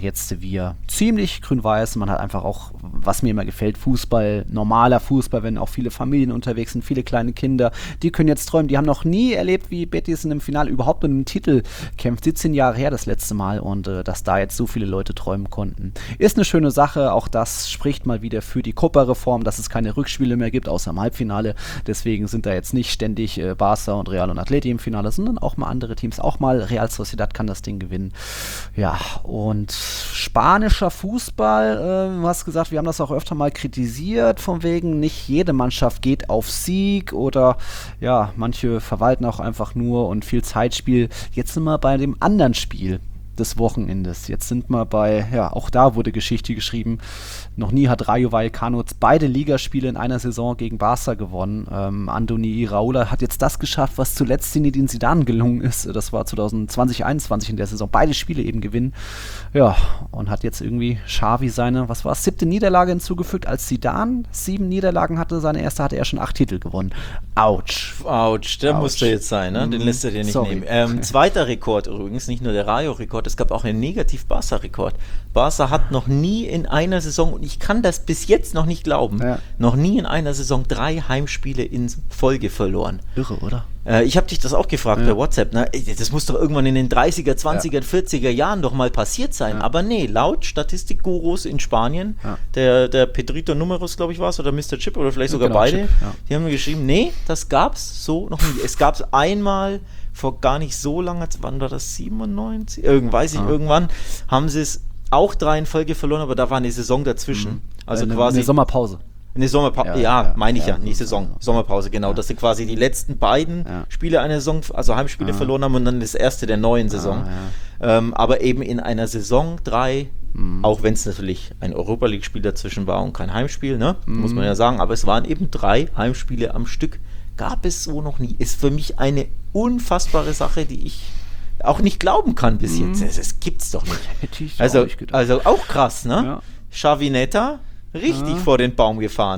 jetzt Sevilla ziemlich grün-weiß. Man hat einfach auch, was mir immer gefällt, Fußball, normaler Fußball, wenn auch viele Familien unterwegs sind, viele kleine Kinder, die können jetzt träumen. Die haben noch nie erlebt, wie Betis in einem Finale überhaupt um einen Titel kämpft. 17 Jahre her das letzte Mal und dass da jetzt so viele Leute träumen konnten. Ist eine schöne Sache. Auch das spricht mal wieder für die Copa-Reform, dass es keine Rückspiele mehr gibt, außer im Halbfinale. Deswegen sind da jetzt nicht ständig Barca und Real und Atleti im Finale, sondern auch mal andere Teams. Auch mal Real Sociedad kann das Ding gewinnen. Ja, und spanischer Fußball, du hast gesagt, wir haben das auch öfter mal kritisiert, von wegen, nicht jede Mannschaft geht auf Sieg oder ja, manche verwalten auch einfach nur und viel Zeitspiel. Jetzt sind wir bei dem anderen Spiel des Wochenendes. Jetzt sind wir bei, ja, auch da wurde Geschichte geschrieben. Noch nie hat Rayo Vallecano beide Ligaspiele in einer Saison gegen Barca gewonnen. Andoni Iraola hat jetzt das geschafft, was zuletzt Zinedine Zidane gelungen ist. Das war 2020-21 in der Saison. Beide Spiele eben gewinnen. Ja, und hat jetzt irgendwie Xavi seine, was war es, 7. Niederlage hinzugefügt. Als Zidane 7 Niederlagen hatte, seine erste hatte er schon 8 Titel gewonnen. Autsch. Autsch, der musste jetzt sein, ne? Den lässt er dir nicht nehmen. Zweiter Rekord übrigens, nicht nur der Rayo-Rekord, es gab auch einen Negativ-Barca-Rekord. Barca hat noch nie in einer Saison, und ich kann das bis jetzt noch nicht glauben, noch nie in einer Saison 3 Heimspiele in Folge verloren. Irre, oder? Ich habe dich das auch gefragt bei WhatsApp, ne? Das muss doch irgendwann in den 30er, 20er, 40er Jahren doch mal passiert sein. Aber nee, laut Statistikgurus in Spanien, der Pedrito Numeros, glaube ich, war es, oder Mr. Chip, oder vielleicht sogar beide, Chip, die haben mir geschrieben, nee, das gab's so noch nie. Es gab es einmal vor gar nicht so langer Zeit, wann war das, 97? Irgendwann haben sie es auch 3 in Folge verloren, aber da war eine Saison dazwischen. Also quasi eine Sommerpause. Eine Sommerpause, meine ich ja, nicht Saison, Sommerpause, genau, dass sie quasi die letzten beiden Spiele einer Saison, also Heimspiele verloren haben und dann das erste der neuen Saison. Aber eben in einer Saison 3, auch wenn es natürlich ein Europa-League-Spiel dazwischen war und kein Heimspiel, ne, muss man ja sagen, aber es waren eben 3 Heimspiele am Stück. Gab es so noch nie. Ist für mich eine unfassbare Sache, die ich auch nicht glauben kann bis jetzt. Das gibt's doch nicht. Hätte ich also, auch nicht gedacht. Also auch krass, ne? Ja. Xavineta, richtig vor den Baum gefahren.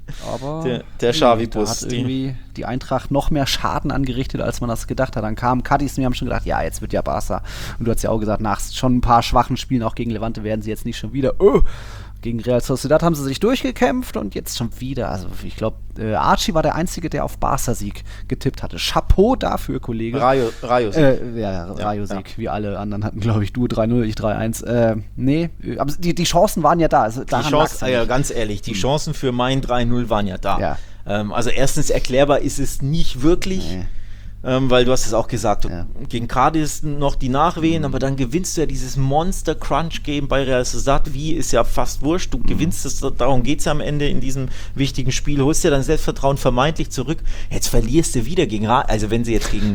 Aber der Xavi-Bus. Da hat irgendwie die Eintracht noch mehr Schaden angerichtet, als man das gedacht hat. Dann kam Cadiz und wir haben schon gedacht, ja, jetzt wird ja Barca. Und du hast ja auch gesagt, nach schon ein paar schwachen Spielen, auch gegen Levante, werden sie jetzt nicht schon wieder gegen Real Sociedad haben sie sich durchgekämpft und jetzt schon wieder. Also ich glaube, Archie war der Einzige, der auf Barca-Sieg getippt hatte. Chapeau dafür, Kollege. Rayo-Sieg. Rayo-Sieg, wie alle anderen hatten, glaube ich, du 3-0, ich 3-1. Nee, aber die Chancen waren ja da. Also ganz ehrlich, die Chancen für mein 3-0 waren ja da. Ja. Also erstens, erklärbar ist es nicht wirklich. Nee. Weil du hast es auch gesagt, gegen Cadiz noch die Nachwehen, aber dann gewinnst du ja dieses Monster-Crunch-Game bei Real Sociedad, wie ist ja fast wurscht, du gewinnst es, darum geht es ja am Ende in diesem wichtigen Spiel, holst dir dein Selbstvertrauen vermeintlich zurück, jetzt verlierst du wieder gegen also wenn sie jetzt gegen,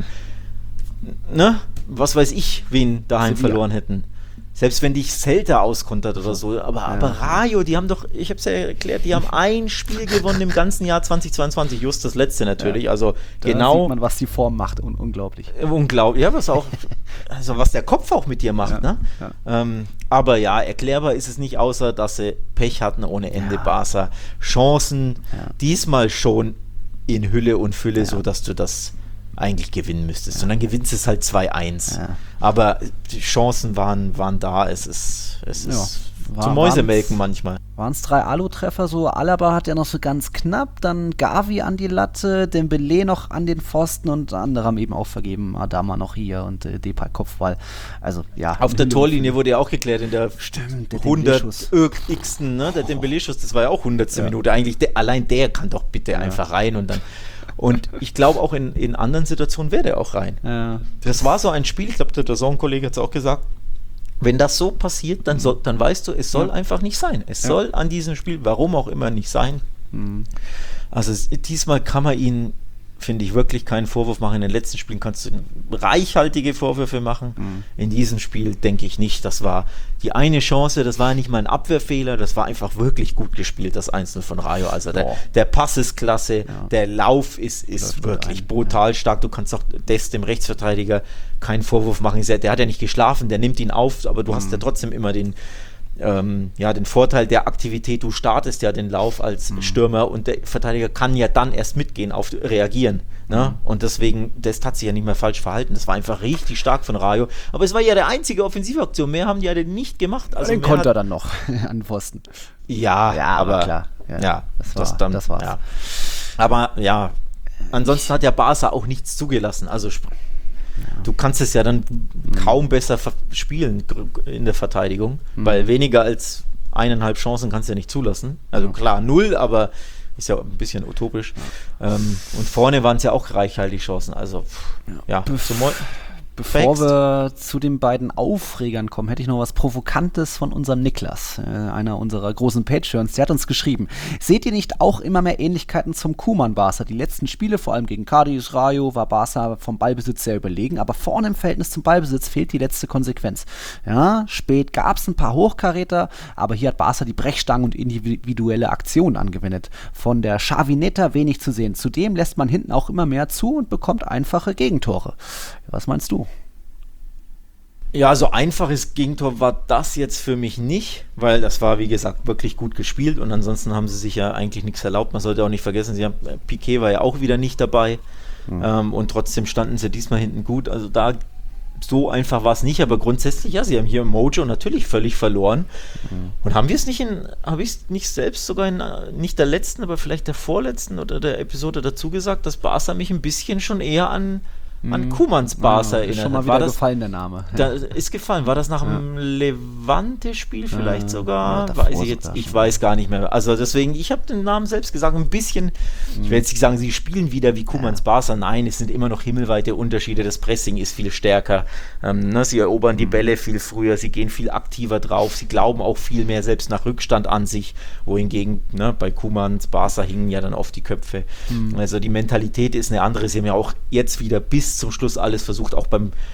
ne, was weiß ich, wen daheim verloren hätten. Selbst wenn dich Celta auskontert oder so. Aber Rayo, die haben doch, ich habe es ja erklärt, die haben ein Spiel gewonnen im ganzen Jahr 2022, just das letzte natürlich. Ja. Also da genau. sieht man, was die Form macht. Unglaublich. Unglaublich. Ja, was der Kopf auch mit dir macht. Ne? Ja. Aber ja, erklärbar ist es nicht, außer dass sie Pech hatten ohne Ende. Barca. Chancen diesmal schon in Hülle und Fülle, so dass du das eigentlich gewinnen müsstest. Und dann gewinnst es halt 2-1. Ja. Aber die Chancen waren da. Es ist zum Mäusemelken manchmal. Waren es 3 Alu-Treffer so? Alaba hat ja noch so ganz knapp, dann Gavi an die Latte, Dembélé noch an den Pfosten und andere haben eben auch vergeben, Adama noch hier und Depay Kopfball. Also ja. Auf der Torlinie wurde ja auch geklärt in der 100-x, ne? Der Dembélé-Schuss, das war ja auch 100. Minute. Eigentlich allein der kann doch bitte einfach rein und dann. Und ich glaube auch in anderen Situationen wäre der auch rein. Ja. Das war so ein Spiel, ich glaube, der Dazon-Kollege hat es auch gesagt, wenn das so passiert, dann weißt du, es soll einfach nicht sein. Es soll an diesem Spiel, warum auch immer, nicht sein. Also diesmal kann man ihn, finde ich, wirklich keinen Vorwurf machen. In den letzten Spielen kannst du reichhaltige Vorwürfe machen. In diesem Spiel denke ich nicht. Das war die eine Chance, das war nicht mal ein Abwehrfehler, das war einfach wirklich gut gespielt, das 1-0 von Rayo. Also der Pass ist klasse, der Lauf ist wirklich brutal stark. Du kannst auch dem Rechtsverteidiger keinen Vorwurf machen. Der hat ja nicht geschlafen, der nimmt ihn auf, aber du hast ja trotzdem immer den Vorteil der Aktivität, du startest ja den Lauf als Stürmer und der Verteidiger kann ja dann erst mitgehen, reagieren. Ne? Und deswegen, das hat sich ja nicht mehr falsch verhalten. Das war einfach richtig stark von Rayo. Aber es war ja der einzige Offensivaktion. Mehr haben die ja nicht gemacht. Also den konnte er dann noch an Pfosten. Ja, aber klar. Ja, das war's. Ja. Aber ja, ansonsten hat ja Barca auch nichts zugelassen. Also du kannst es ja dann kaum besser spielen in der Verteidigung, weil weniger als 1,5 Chancen kannst du ja nicht zulassen. Also klar, 0, aber ist ja ein bisschen utopisch. Und vorne waren es ja auch reichhaltig Chancen. Also Bevor wir zu den beiden Aufregern kommen, hätte ich noch was Provokantes von unserem Niklas, einer unserer großen Patreons. Der hat uns geschrieben: Seht ihr nicht auch immer mehr Ähnlichkeiten zum Koeman-Barca? Die letzten Spiele, vor allem gegen Cádiz, Rayo, war Barca vom Ballbesitz sehr überlegen, aber vorne im Verhältnis zum Ballbesitz fehlt die letzte Konsequenz. Ja, spät gab es ein paar Hochkaräter, aber hier hat Barca die Brechstangen und individuelle Aktionen angewendet. Von der Chavineta wenig zu sehen. Zudem lässt man hinten auch immer mehr zu und bekommt einfache Gegentore. Was meinst du? Ja, so einfaches Gegentor war das jetzt für mich nicht, weil das war, wie gesagt, wirklich gut gespielt und ansonsten haben sie sich ja eigentlich nichts erlaubt. Man sollte auch nicht vergessen, Piqué war ja auch wieder nicht dabei und trotzdem standen sie diesmal hinten gut. Also da so einfach war es nicht, aber grundsätzlich, ja, sie haben hier Mojo natürlich völlig verloren. Und haben wir es habe ich es nicht selbst sogar nicht der letzten, aber vielleicht der vorletzten oder der Episode dazu gesagt, dass Barca mich ein bisschen schon eher an Koemans Barca erinnert. Ist schon mal wieder gefallen, der Name. Da ist gefallen. War das nach dem Levante-Spiel vielleicht sogar? Ich weiß gar nicht mehr. Also deswegen, ich habe den Namen selbst gesagt, ein bisschen, ich will jetzt nicht sagen, sie spielen wieder wie Koemans Barca. Nein, es sind immer noch himmelweite Unterschiede. Das Pressing ist viel stärker. Sie erobern die Bälle viel früher, sie gehen viel aktiver drauf, sie glauben auch viel mehr selbst nach Rückstand an sich, wohingegen bei Koemans Barca hingen ja dann oft die Köpfe. Also die Mentalität ist eine andere. Sie haben ja auch jetzt wieder bis zum Schluss alles versucht, auch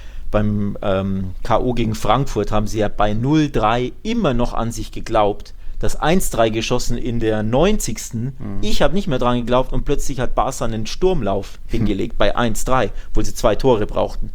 beim K.O. gegen Frankfurt haben sie ja bei 0-3 immer noch an sich geglaubt. Das 1-3 geschossen in der 90. Ich habe nicht mehr dran geglaubt und plötzlich hat Barca einen Sturmlauf hingelegt bei 1-3, obwohl sie 2 Tore brauchten.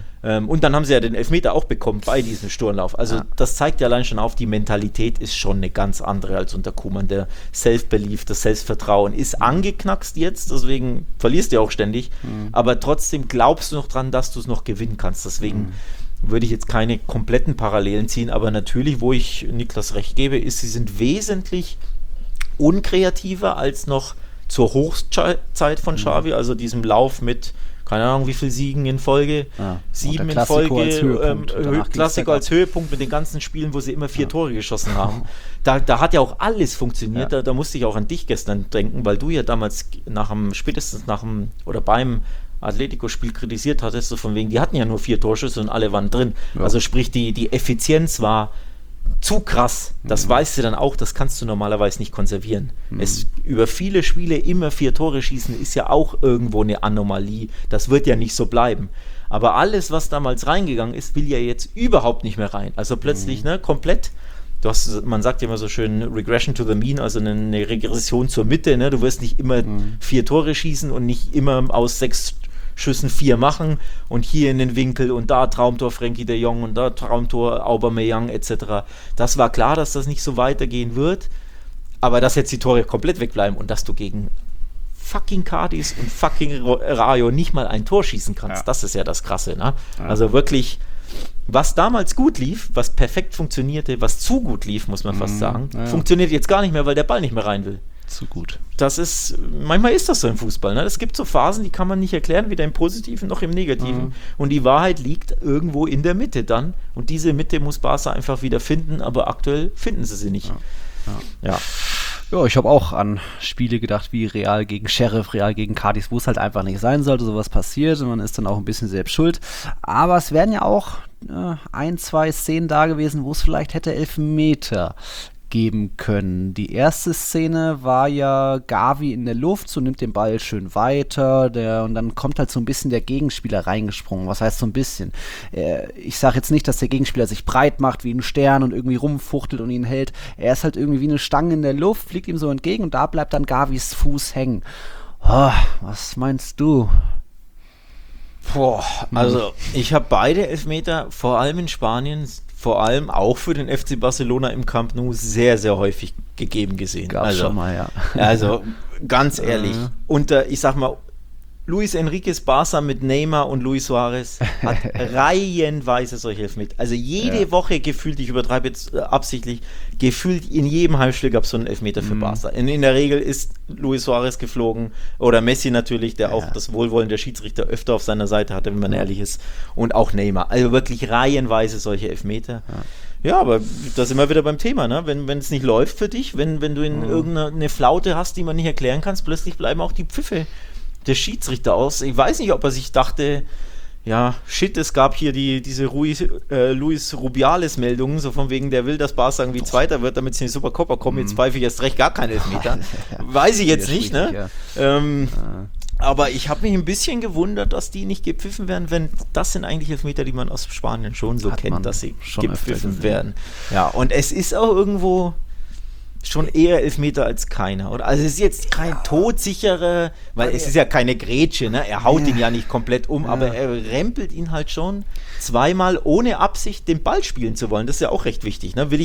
Und dann haben sie ja den Elfmeter auch bekommen bei diesem Sturmlauf. Also das zeigt ja allein schon auf, die Mentalität ist schon eine ganz andere als unter Koeman. Der Self-Belief, das Selbstvertrauen ist angeknackst jetzt, deswegen verlierst du ja auch ständig, aber trotzdem glaubst du noch dran, dass du es noch gewinnen kannst. Deswegen würde ich jetzt keine kompletten Parallelen ziehen, aber natürlich, wo ich Niklas recht gebe, ist, sie sind wesentlich unkreativer als noch zur Hochzeit von Xavi, also diesem Lauf mit, keine Ahnung, wie viele Siegen in Folge, 7 in Folge, Klassiker als Höhepunkt mit den ganzen Spielen, wo sie immer 4 Tore geschossen haben. Da hat ja auch alles funktioniert, da musste ich auch an dich gestern denken, weil du ja damals spätestens beim Atletico-Spiel kritisiert hattest, so von wegen, die hatten ja nur 4 Torschüsse und alle waren drin. Ja. Also sprich, die Effizienz war zu krass. Das weißt du dann auch, das kannst du normalerweise nicht konservieren. Über viele Spiele immer 4 Tore schießen, ist ja auch irgendwo eine Anomalie. Das wird ja nicht so bleiben. Aber alles, was damals reingegangen ist, will ja jetzt überhaupt nicht mehr rein. Also plötzlich, komplett. Man sagt ja immer so schön Regression to the mean, also eine Regression zur Mitte. Du wirst nicht immer 4 Tore schießen und nicht immer aus 6 Schüssen 4 machen und hier in den Winkel und da Traumtor Frenkie de Jong und da Traumtor Aubameyang etc. Das war klar, dass das nicht so weitergehen wird, aber dass jetzt die Tore komplett wegbleiben und dass du gegen fucking Cádiz und fucking Rayo nicht mal ein Tor schießen kannst, das ist ja das Krasse. Ne? Ja. Also wirklich, was damals gut lief, was perfekt funktionierte, was zu gut lief, muss man fast sagen, funktioniert jetzt gar nicht mehr, weil der Ball nicht mehr rein will. Zu gut. Manchmal ist das so im Fußball. Ne? Es gibt so Phasen, die kann man nicht erklären, weder im Positiven noch im Negativen. Und die Wahrheit liegt irgendwo in der Mitte dann. Und diese Mitte muss Barca einfach wieder finden, aber aktuell finden sie nicht. Ja, ich habe auch an Spiele gedacht wie Real gegen Sheriff, Real gegen Cádiz, wo es halt einfach nicht sein sollte, sowas passiert und man ist dann auch ein bisschen selbst schuld. Aber es wären ja auch 1-2 Szenen da gewesen, wo es vielleicht hätte Elfmeter geben können. Die erste Szene war ja Gavi in der Luft, so nimmt den Ball schön weiter, und dann kommt halt so ein bisschen der Gegenspieler reingesprungen. Was heißt so ein bisschen? Ich sage jetzt nicht, dass der Gegenspieler sich breit macht wie ein Stern und irgendwie rumfuchtelt und ihn hält. Er ist halt irgendwie wie eine Stange in der Luft, fliegt ihm so entgegen und da bleibt dann Gavis Fuß hängen. Oh, was meinst du? Also ich habe beide Elfmeter, vor allem in Spanien, vor allem auch für den FC Barcelona im Camp Nou sehr, sehr häufig gegeben gesehen. Gab's schon mal, ja. Also ganz ehrlich, ich sag mal, Luis Enriques Barca mit Neymar und Luis Suarez hat reihenweise solche Elfmeter. Also jede Woche gefühlt, ich übertreibe jetzt absichtlich, gefühlt in jedem Heimspiel gab es so einen Elfmeter für Barca. In der Regel ist Luis Suarez geflogen oder Messi natürlich, der auch das Wohlwollen der Schiedsrichter öfter auf seiner Seite hatte, wenn man ehrlich ist. Und auch Neymar. Also wirklich reihenweise solche Elfmeter. Ja, aber da sind wir wieder beim Thema, ne? Wenn es nicht läuft für dich, wenn du in irgendeine Flaute hast, die man nicht erklären kannst, plötzlich bleiben auch die Pfiffe der Schiedsrichter aus. Ich weiß nicht, ob er sich dachte, ja, shit, es gab hier diese Luis Rubiales-Meldungen, so von wegen, der will, dass Barca irgendwie Zweiter wird, damit sie in die Supercopa kommen. Jetzt pfeife ich erst recht gar keinen Elfmeter. Weiß ich jetzt nicht, ne? Ja. Aber ich habe mich ein bisschen gewundert, dass die nicht gepfiffen werden, wenn das sind eigentlich Elfmeter, die man aus Spanien schon so kennt, dass sie gepfiffen werden. Ja, und es ist auch irgendwo schon eher Elfmeter als keiner, oder? Also es ist jetzt kein todsicherer, weil es ist ja keine Grätsche, ne? Er haut ihn ja nicht komplett um, aber er rempelt ihn halt schon zweimal ohne Absicht, den Ball spielen zu wollen. Das ist ja auch recht wichtig, ne?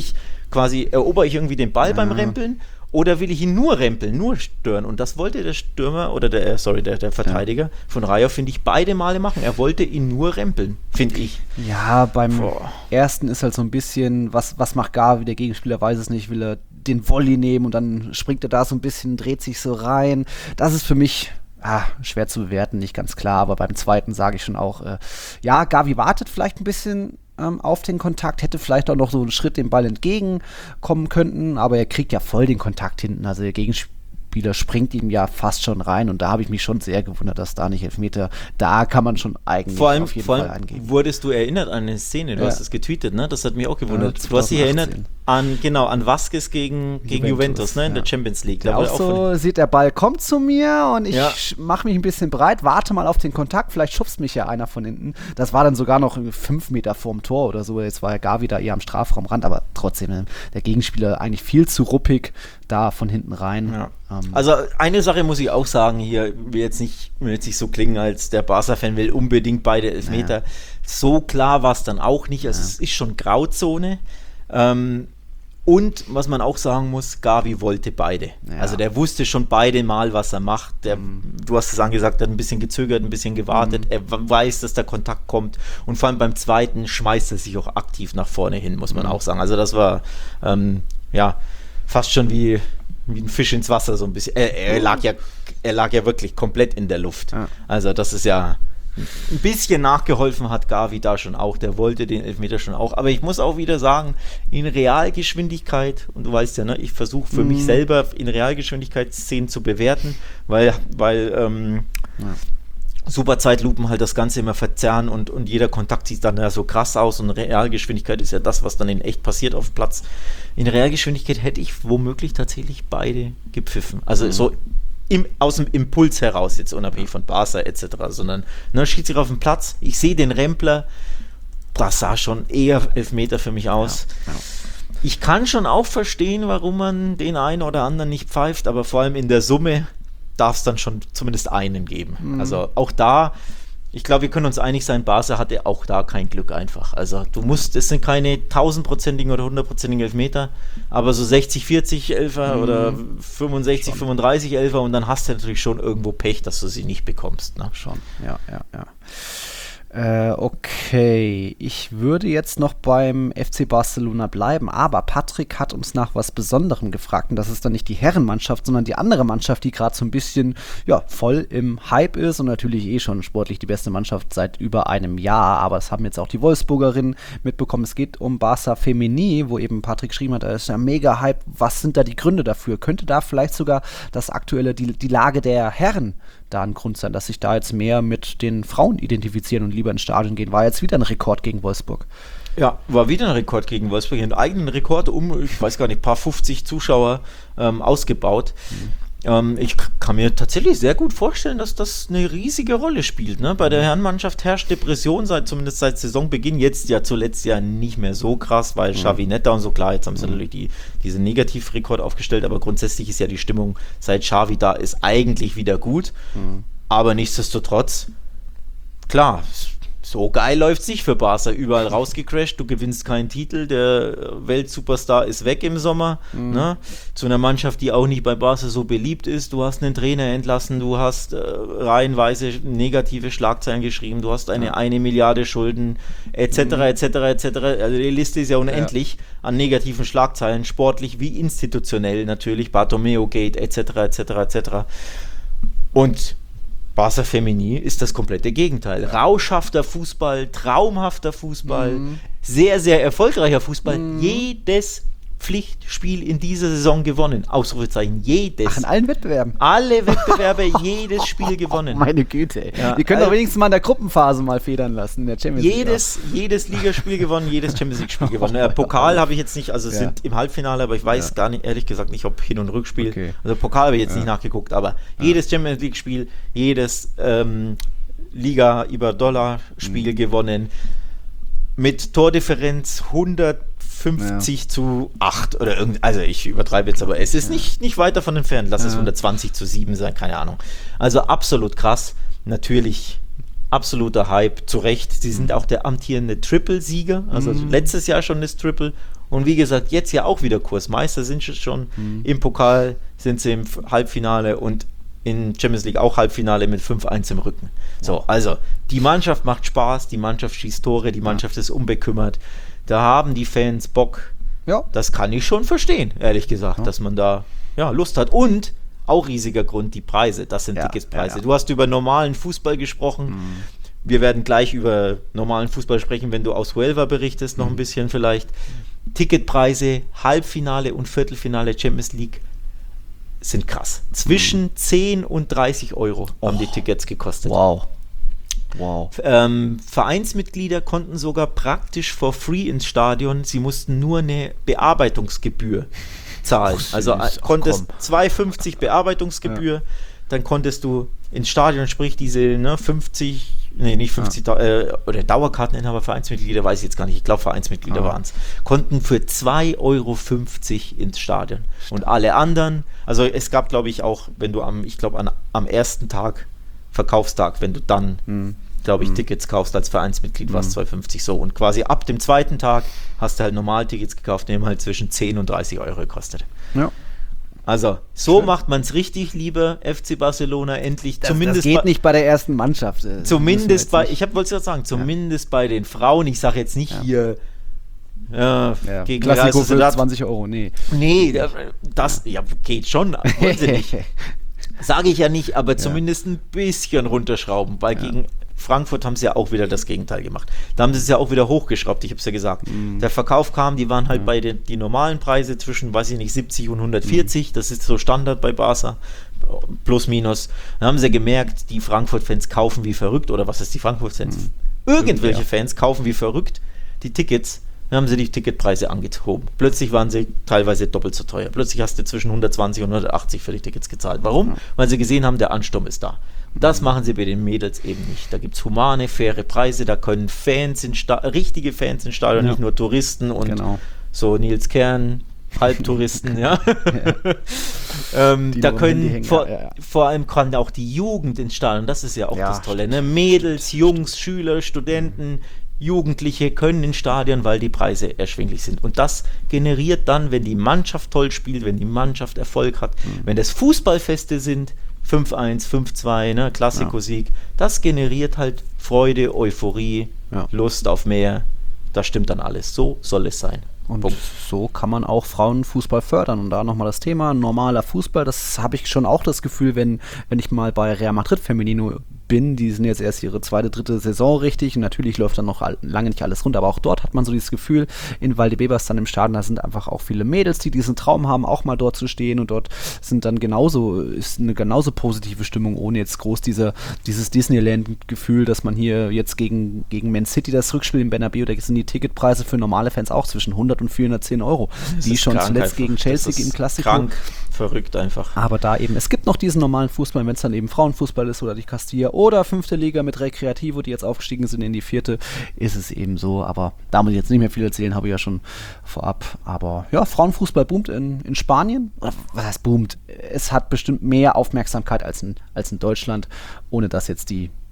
Erober ich irgendwie den Ball beim Rempeln oder will ich ihn nur rempeln, nur stören? Und das wollte der Stürmer oder der Verteidiger von Rayo, finde ich, beide Male machen. Er wollte ihn nur rempeln, finde ich. Ja, beim ersten ist halt so ein bisschen, was macht Gavi? Der Gegenspieler weiß es nicht, will er den Volley nehmen und dann springt er da so ein bisschen, dreht sich so rein. Das ist für mich schwer zu bewerten, nicht ganz klar, aber beim zweiten sage ich schon auch, Gavi wartet vielleicht ein bisschen auf den Kontakt, hätte vielleicht auch noch so einen Schritt dem Ball entgegenkommen können, aber er kriegt ja voll den Kontakt hinten, also der Gegenspieler springt ihm ja fast schon rein und da habe ich mich schon sehr gewundert, dass da nicht Elfmeter, da kann man schon eigentlich auf jeden Fall angeben. Wurdest du erinnert an eine Szene, du hast es getweetet, ne? Das hat mich auch gewundert. Du hast dich erinnert an Vasquez gegen Juventus, ne? In der Champions League. Da auch so, sieht der Ball kommt zu mir und ich mache mich ein bisschen breit, warte mal auf den Kontakt, vielleicht schubst mich ja einer von hinten. Das war dann sogar noch 5 Meter vorm Tor oder so, jetzt war ja Gavi da eher am Strafraumrand, aber trotzdem, der Gegenspieler eigentlich viel zu ruppig da von hinten rein. Ja. Also eine Sache muss ich auch sagen hier, will jetzt nicht so klingen, als der Barca-Fan will unbedingt beide Elfmeter. Ja. So klar war es dann auch nicht, also es ist schon Grauzone. Und was man auch sagen muss, Gavi wollte beide. Ja. Also der wusste schon beide Mal, was er macht. Du hast es angesagt, er hat ein bisschen gezögert, ein bisschen gewartet. Er weiß, dass der Kontakt kommt. Und vor allem beim zweiten schmeißt er sich auch aktiv nach vorne hin, muss man auch sagen. Also das war fast schon wie ein Fisch ins Wasser so ein bisschen. Er lag ja wirklich komplett in der Luft. Ja. Also das ist ja ein bisschen nachgeholfen hat Gavi da schon auch. Der wollte den Elfmeter schon auch. Aber ich muss auch wieder sagen, in Realgeschwindigkeit, und du weißt ja, ne, ich versuche für mich selber in Realgeschwindigkeit Szenen zu bewerten, weil Superzeitlupen halt das Ganze immer verzerren und jeder Kontakt sieht dann ja so krass aus und Realgeschwindigkeit ist ja das, was dann in echt passiert auf dem Platz. In Realgeschwindigkeit hätte ich womöglich tatsächlich beide gepfiffen. Also so aus dem Impuls heraus, jetzt unabhängig von Barca etc., sondern Schiedsrichter auf dem Platz, ich sehe den Rempler, das sah schon eher Elfmeter für mich aus. Ja. Ich kann schon auch verstehen, warum man den einen oder anderen nicht pfeift, aber vor allem in der Summe darf es dann schon zumindest einen geben. Also auch da, ich glaube, wir können uns einig sein, Barca hatte auch da kein Glück einfach. Also es sind keine 1000-prozentigen oder 100-prozentigen Elfmeter, aber so 60-40 Elfer oder 65-35 Elfer und dann hast du natürlich schon irgendwo Pech, dass du sie nicht bekommst. Ne? Schon, ja. Okay, ich würde jetzt noch beim FC Barcelona bleiben, aber Patrick hat uns nach was Besonderem gefragt und das ist dann nicht die Herrenmannschaft, sondern die andere Mannschaft, die gerade so ein bisschen voll im Hype ist und natürlich schon sportlich die beste Mannschaft seit über einem Jahr, aber das haben jetzt auch die Wolfsburgerinnen mitbekommen. Es geht um Barça Femení, wo eben Patrick geschrieben hat, da ist ja mega Hype. Was sind da die Gründe dafür? Könnte da vielleicht sogar das aktuelle, die Lage der Herren da ein Grund sein, dass sich da jetzt mehr mit den Frauen identifizieren und lieber ins Stadion gehen? War jetzt wieder ein Rekord gegen Wolfsburg. Ja, war wieder ein Rekord gegen Wolfsburg. Einen eigenen Rekord ich weiß gar nicht, paar 50 Zuschauer ausgebaut. Ich kann mir tatsächlich sehr gut vorstellen, dass das eine riesige Rolle spielt. Ne? Bei der Herrenmannschaft herrscht Depression, zumindest seit Saisonbeginn. Jetzt ja zuletzt ja nicht mehr so krass, weil Xavi Netta und so, klar, jetzt haben sie natürlich diesen Negativrekord aufgestellt, aber grundsätzlich ist ja die Stimmung, seit Xavi da ist, eigentlich wieder gut. Aber nichtsdestotrotz klar, so geil läuft es nicht für Barca. Überall rausgecrasht, du gewinnst keinen Titel, der Weltsuperstar ist weg im Sommer. Ne? Zu einer Mannschaft, die auch nicht bei Barca so beliebt ist. Du hast einen Trainer entlassen, du hast reihenweise negative Schlagzeilen geschrieben, du hast eine Milliarde Schulden, etc., etc. Also die Liste ist ja unendlich an negativen Schlagzeilen, sportlich wie institutionell natürlich, Bartomeu-Gate, etc. Und Barca Feminin ist das komplette Gegenteil. Rauschhafter Fußball, traumhafter Fußball, sehr, sehr erfolgreicher Fußball. Jedes Pflichtspiel in dieser Saison gewonnen. Ausrufezeichen, jedes. Ach, in allen Wettbewerben? Alle Wettbewerbe, jedes Spiel gewonnen. Meine Güte. Ja, die können doch wenigstens mal in der Gruppenphase mal federn lassen, in der Champions League. Jedes Ligaspiel gewonnen, jedes Champions League-Spiel gewonnen. Pokal habe ich jetzt nicht, also sind im Halbfinale, aber ich weiß gar nicht, ehrlich gesagt nicht, ob Hin- und Rückspiel. Okay. Also Pokal habe ich jetzt nicht nachgeguckt, aber jedes Champions League-Spiel, jedes Liga über Dollar-Spiel gewonnen. Mit Tordifferenz 150-8 oder irgend, also ich übertreibe jetzt, aber es ist nicht weit davon entfernt. Lass es 120-7 sein, keine Ahnung. Also absolut krass. Natürlich absoluter Hype, zu Recht. Sie sind auch der amtierende Triple-Sieger, also letztes Jahr schon das Triple. Und wie gesagt, jetzt ja auch wieder Kursmeister sind sie schon. Im Pokal sind sie im Halbfinale und in Champions League auch Halbfinale mit 5-1 im Rücken. So, also die Mannschaft macht Spaß, die Mannschaft schießt Tore, die Mannschaft ist unbekümmert. Da haben die Fans Bock. Ja. Das kann ich schon verstehen, ehrlich gesagt, dass man da Lust hat. Und auch riesiger Grund, die Preise, das sind Ticketspreise. Du hast über normalen Fußball gesprochen. Wir werden gleich über normalen Fußball sprechen, wenn du aus Huelva berichtest, noch ein bisschen vielleicht. Ticketpreise, Halbfinale und Viertelfinale Champions League sind krass. Zwischen 10 und 30 Euro haben die Tickets gekostet. Wow. Vereinsmitglieder konnten sogar praktisch for free ins Stadion. Sie mussten nur eine Bearbeitungsgebühr zahlen. Also konntest 2,50 Bearbeitungsgebühr, dann konntest du ins Stadion, sprich diese 50, nicht 50, oder Dauerkarteninhaber, Vereinsmitglieder, weiß ich jetzt gar nicht, ich glaube Vereinsmitglieder waren es, konnten für 2,50 Euro ins Stadion. Und alle anderen, also es gab, glaube ich, auch, wenn du am ersten Tag, Verkaufstag, wenn du dann, glaube ich, Tickets kaufst als Vereinsmitglied, war es 2,50 so. Und quasi ab dem zweiten Tag hast du halt Normaltickets gekauft, die haben halt zwischen 10 und 30 Euro gekostet. Ja. Also, so macht man es richtig, lieber FC Barcelona, endlich. Das geht nicht bei der ersten Mannschaft. Zumindest bei, wollte es sagen, zumindest bei den Frauen. Ich sage jetzt nicht hier gegen Klassiko für 20 Euro, nee, das geht schon, wollen sie nicht. Sage ich ja nicht, aber zumindest ein bisschen runterschrauben, weil gegen Frankfurt haben sie ja auch wieder das Gegenteil gemacht. Da haben sie es ja auch wieder hochgeschraubt, ich habe es ja gesagt. Der Verkauf kam, die waren halt bei die normalen Preise zwischen, 70 und 140, das ist so Standard bei Barca, plus minus. Dann haben sie gemerkt, die Frankfurt-Fans kaufen wie verrückt, oder was ist die Frankfurt-Fans? Irgendwelche Fans kaufen wie verrückt die Tickets. Dann haben sie die Ticketpreise angehoben. Plötzlich waren sie teilweise doppelt so teuer. Plötzlich hast du zwischen 120 und 180 für die Tickets gezahlt. Warum? Weil sie gesehen haben, der Ansturm ist da. Das machen sie bei den Mädels eben nicht. Da gibt es humane, faire Preise, da können richtige Fans ins Stadion, nicht nur Touristen und so Nils Kern, Halbtouristen, da können vor allem kann auch die Jugend ins Stadion, das ist ja auch das Tolle, ne? Mädels, Jungs, Schüler, Studenten, Jugendliche können ins Stadion, weil die Preise erschwinglich sind. Und das generiert dann, wenn die Mannschaft toll spielt, wenn die Mannschaft Erfolg hat, wenn das Fußballfeste sind, 5-1, 5-2, Klassikosieg, das generiert halt Freude, Euphorie, Lust auf mehr. Das stimmt dann alles. So soll es sein. Und so kann man auch Frauenfußball fördern. Und da nochmal das Thema normaler Fußball, das habe ich schon auch das Gefühl, wenn ich mal bei Real Madrid Femenino bin, die sind jetzt erst ihre zweite, dritte Saison richtig und natürlich läuft dann noch lange nicht alles rund, aber auch dort hat man so dieses Gefühl, in Valdebebas dann im Stadion, da sind einfach auch viele Mädels, die diesen Traum haben, auch mal dort zu stehen und dort ist eine genauso positive Stimmung, ohne jetzt groß dieses Disneyland-Gefühl, dass man hier jetzt gegen Man City das Rückspiel im Bernabeu, da sind die Ticketpreise für normale Fans auch zwischen 100 und 410 Euro, die schon zuletzt gegen Chelsea im Klassiko. Krank, verrückt einfach. Aber da eben, es gibt noch diesen normalen Fußball, wenn es dann eben Frauenfußball ist oder die Castilla oder 5. Liga mit Recreativo, die jetzt aufgestiegen sind in die 4., ist es eben so. Aber da muss ich jetzt nicht mehr viel erzählen, habe ich ja schon vorab. Aber ja, Frauenfußball boomt in Spanien. Oder was heißt boomt? Es hat bestimmt mehr Aufmerksamkeit als in Deutschland, ohne dass jetzt die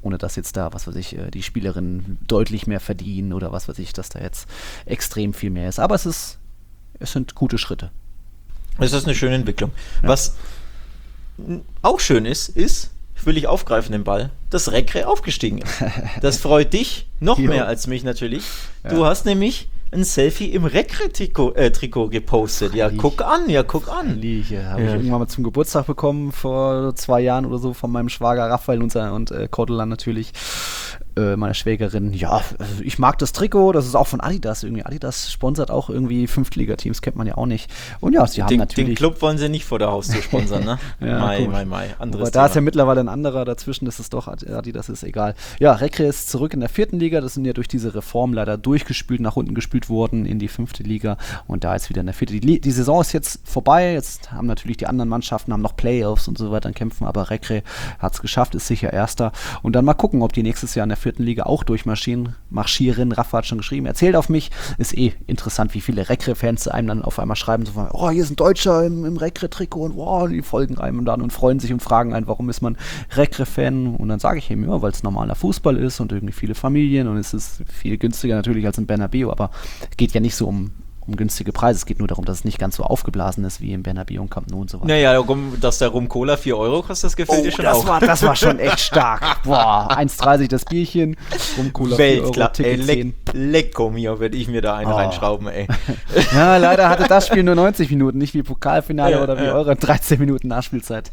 ohne dass jetzt da, was weiß ich, die Spielerinnen deutlich mehr verdienen oder was weiß ich, dass da jetzt extrem viel mehr ist. Aber es sind gute Schritte. Es ist eine schöne Entwicklung. Ja. Was auch schön ist, will ich aufgreifen den Ball, dass Rekre aufgestiegen ist. Das freut dich noch mehr als mich natürlich. Ja. Du hast nämlich ein Selfie im Rekre-Trikot gepostet. Ja, guck an. Habe ich irgendwann mal zum Geburtstag bekommen, vor 2 Jahren oder so, von meinem Schwager Raphael und Cordula natürlich, meine Schwägerin. Ja, also ich mag das Trikot, das ist auch von Adidas irgendwie. Adidas sponsert auch irgendwie 5-Liga-Teams, kennt man ja auch nicht. Und ja, sie haben natürlich... Den Club wollen sie nicht vor der Haustür sponsern, ne? Ja, Mai. Aber da ist ja mittlerweile ein anderer dazwischen, das ist doch Adidas, ist egal. Ja, Rekre ist zurück in der 4. Liga, das sind ja durch diese Reform leider durchgespült, nach unten gespült worden in die 5. Liga und da ist wieder in der 4. Die Saison ist jetzt vorbei, jetzt haben natürlich die anderen Mannschaften haben noch Playoffs und so weiter in Kämpfen, aber Rekre hat es geschafft, ist sicher Erster und dann mal gucken, ob die nächstes Jahr in der 4. Liga auch durchmarschieren. Rafa hat schon geschrieben, erzählt auf mich, ist interessant, wie viele Rekre-Fans einem dann auf einmal schreiben, so von, oh, hier ist ein Deutscher im Rekre-Trikot und wow, die folgen einem dann und freuen sich und fragen einen, warum ist man Rekre-Fan und dann sage ich ihm, ja, weil es normaler Fußball ist und irgendwie viele Familien und es ist viel günstiger natürlich als im Bernabéu, aber es geht ja nicht so um günstige Preise. Es geht nur darum, dass es nicht ganz so aufgeblasen ist wie im Bernabéu und Camp Nou und so weiter. Naja, dass der Rum-Cola 4 Euro kostet, das gefällt dir schon auch. Das war schon echt stark. Boah, 1,30 das Bierchen, Rum-Cola 4 Euro, Ticket 10. Lecko mio, werde ich mir da einen reinschrauben, ey. Ja, leider hatte das Spiel nur 90 Minuten, nicht wie Pokalfinale oder wie eure 13 Minuten Nachspielzeit.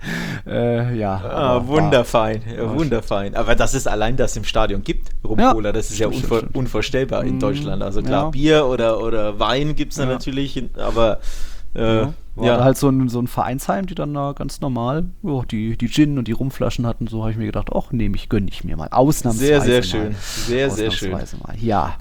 Wunderfein, wunderfein. Aber dass es allein das im Stadion gibt, Rum-Cola, das ist ja unvorstellbar in Deutschland. Also klar, Bier oder Wein gibt es da natürlich, aber halt so ein Vereinsheim, die dann da ganz normal die Gin und die Rumflaschen hatten, so habe ich mir gedacht, gönne ich mir mal. Ausnahmsweise sehr schön. Sehr schön. Ja.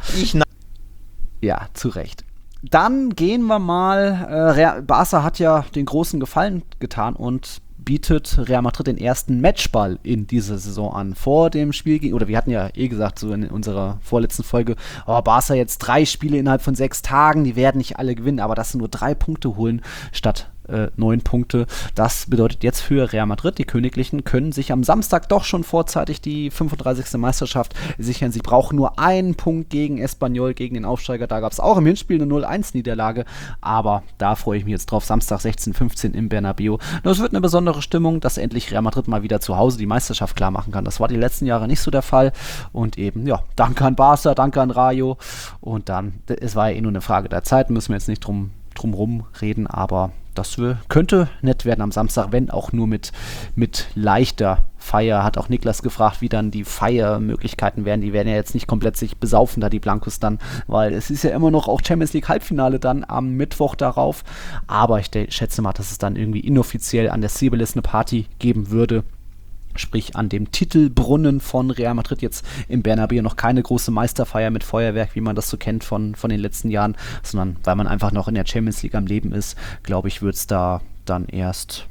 Ja, zu Recht. Dann gehen wir mal, Barca hat ja den großen Gefallen getan und bietet Real Madrid den ersten Matchball in dieser Saison an. Vor dem Spiel oder wir hatten ja gesagt, so in unserer vorletzten Folge, Barca jetzt 3 Spiele innerhalb von 6 Tagen, die werden nicht alle gewinnen, aber dass sie nur 3 Punkte holen statt 9 Punkte. Das bedeutet jetzt für Real Madrid, die Königlichen können sich am Samstag doch schon vorzeitig die 35. Meisterschaft sichern. Sie brauchen nur 1 Punkt gegen Espanyol, gegen den Aufsteiger. Da gab es auch im Hinspiel eine 0-1-Niederlage, aber da freue ich mich jetzt drauf. Samstag 16:15 im Bernabéu. Das wird eine besondere Stimmung, dass endlich Real Madrid mal wieder zu Hause die Meisterschaft klar machen kann. Das war die letzten Jahre nicht so der Fall und eben, danke an Barca, danke an Rayo und dann, es war ja nur eine Frage der Zeit, müssen wir jetzt nicht drum reden, aber das könnte nett werden am Samstag, wenn auch nur mit leichter Feier. Hat auch Niklas gefragt, wie dann die Feiermöglichkeiten werden. Die werden ja jetzt nicht komplett sich besaufen, da die Blancos dann, weil es ist ja immer noch auch Champions League Halbfinale dann am Mittwoch darauf. Aber ich schätze mal, dass es dann irgendwie inoffiziell an der Cibeles eine Party geben würde. Sprich an dem Titelbrunnen von Real Madrid jetzt im Bernabéu noch keine große Meisterfeier mit Feuerwerk, wie man das so kennt von den letzten Jahren, sondern weil man einfach noch in der Champions League am Leben ist, glaube ich, wird es da dann erst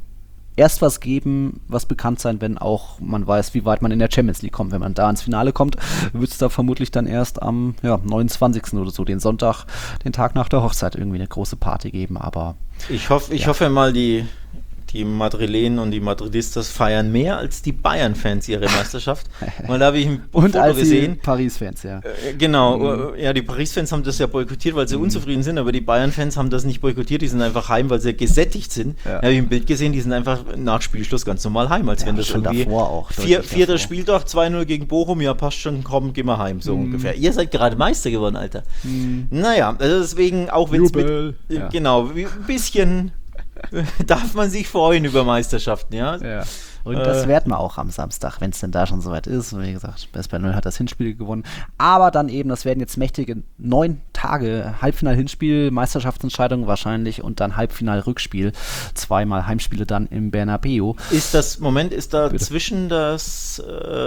was geben, was bekannt sein, wenn auch man weiß, wie weit man in der Champions League kommt. Wenn man da ins Finale kommt, wird es da vermutlich dann erst am 29. oder so, den Sonntag, den Tag nach der Hochzeit, irgendwie eine große Party geben, aber ich hoffe mal, die Madrilenen und die Madridistas feiern mehr als die Bayern-Fans ihre Meisterschaft. Weil da habe ich ein Foto gesehen. Paris-Fans, ja. Genau, die Paris-Fans haben das ja boykottiert, weil sie unzufrieden sind, aber die Bayern-Fans haben das nicht boykottiert, die sind einfach heim, weil sie gesättigt sind. Ja. Da habe ich ein Bild gesehen, die sind einfach nach Spielschluss ganz normal heim, als wenn das irgendwie davor auch. Vierter Spieltag, 2-0 gegen Bochum, ja passt schon, komm, geh mal heim, so ungefähr. Ihr seid gerade Meister geworden, Alter. Naja, also deswegen, auch wenn es genau, ein bisschen darf man sich freuen über Meisterschaften, ja. Und das werden wir auch am Samstag, wenn es denn da schon soweit ist. Und wie gesagt, Espanyol hat das Hinspiel gewonnen. Aber dann eben, das werden jetzt mächtige 9 Tage. Halbfinal-Hinspiel, Meisterschaftsentscheidung wahrscheinlich und dann Halbfinal-Rückspiel. 2-mal Heimspiele dann im Bernabéu. Ist da zwischen das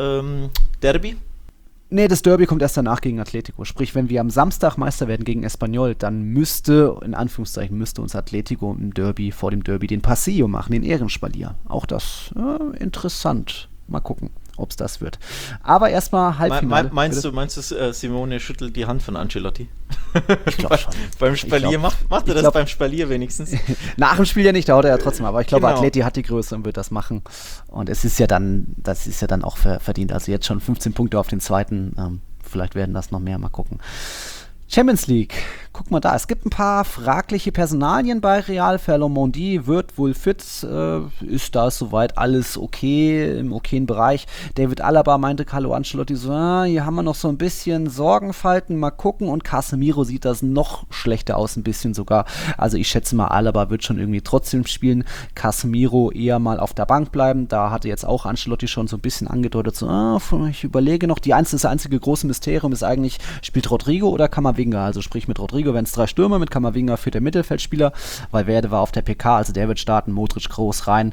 Derby? Nee, das Derby kommt erst danach gegen Atletico. Sprich, wenn wir am Samstag Meister werden gegen Espanyol, dann müsste uns Atletico vor dem Derby den Paseo machen, den Ehrenspalier. Auch das interessant. Mal gucken, ob es das wird. Aber erstmal Halbfinale. Meinst du, Simone schüttelt die Hand von Ancelotti? Ich glaube schon. Beim Spalier macht er das beim Spalier wenigstens. Nach dem Spiel ja nicht, da haut er ja trotzdem. Aber ich glaube, Genau. Atleti hat die Größe und wird das machen. Und das ist ja dann auch verdient. Also jetzt schon 15 Punkte auf den zweiten. Vielleicht werden das noch mehr. Mal gucken. Champions League, guck mal da, es gibt ein paar fragliche Personalien bei Real. Ferland Mendy wird wohl fit, ist da soweit alles okay, im okayen Bereich. David Alaba meinte Carlo Ancelotti so, hier haben wir noch so ein bisschen Sorgenfalten, mal gucken. Und Casemiro sieht das noch schlechter aus, ein bisschen sogar. Also ich schätze mal, Alaba wird schon irgendwie trotzdem spielen. Casemiro eher mal auf der Bank bleiben. Da hatte jetzt auch Ancelotti schon so ein bisschen angedeutet, so, ich überlege noch, das einzige große Mysterium ist eigentlich, spielt Rodrigo oder Camavinga? Also sprich mit Rodrigo werden es 3 Stürmer, mit Camavinga für der Mittelfeldspieler, Valverde war auf der PK, also der wird starten, Modric groß rein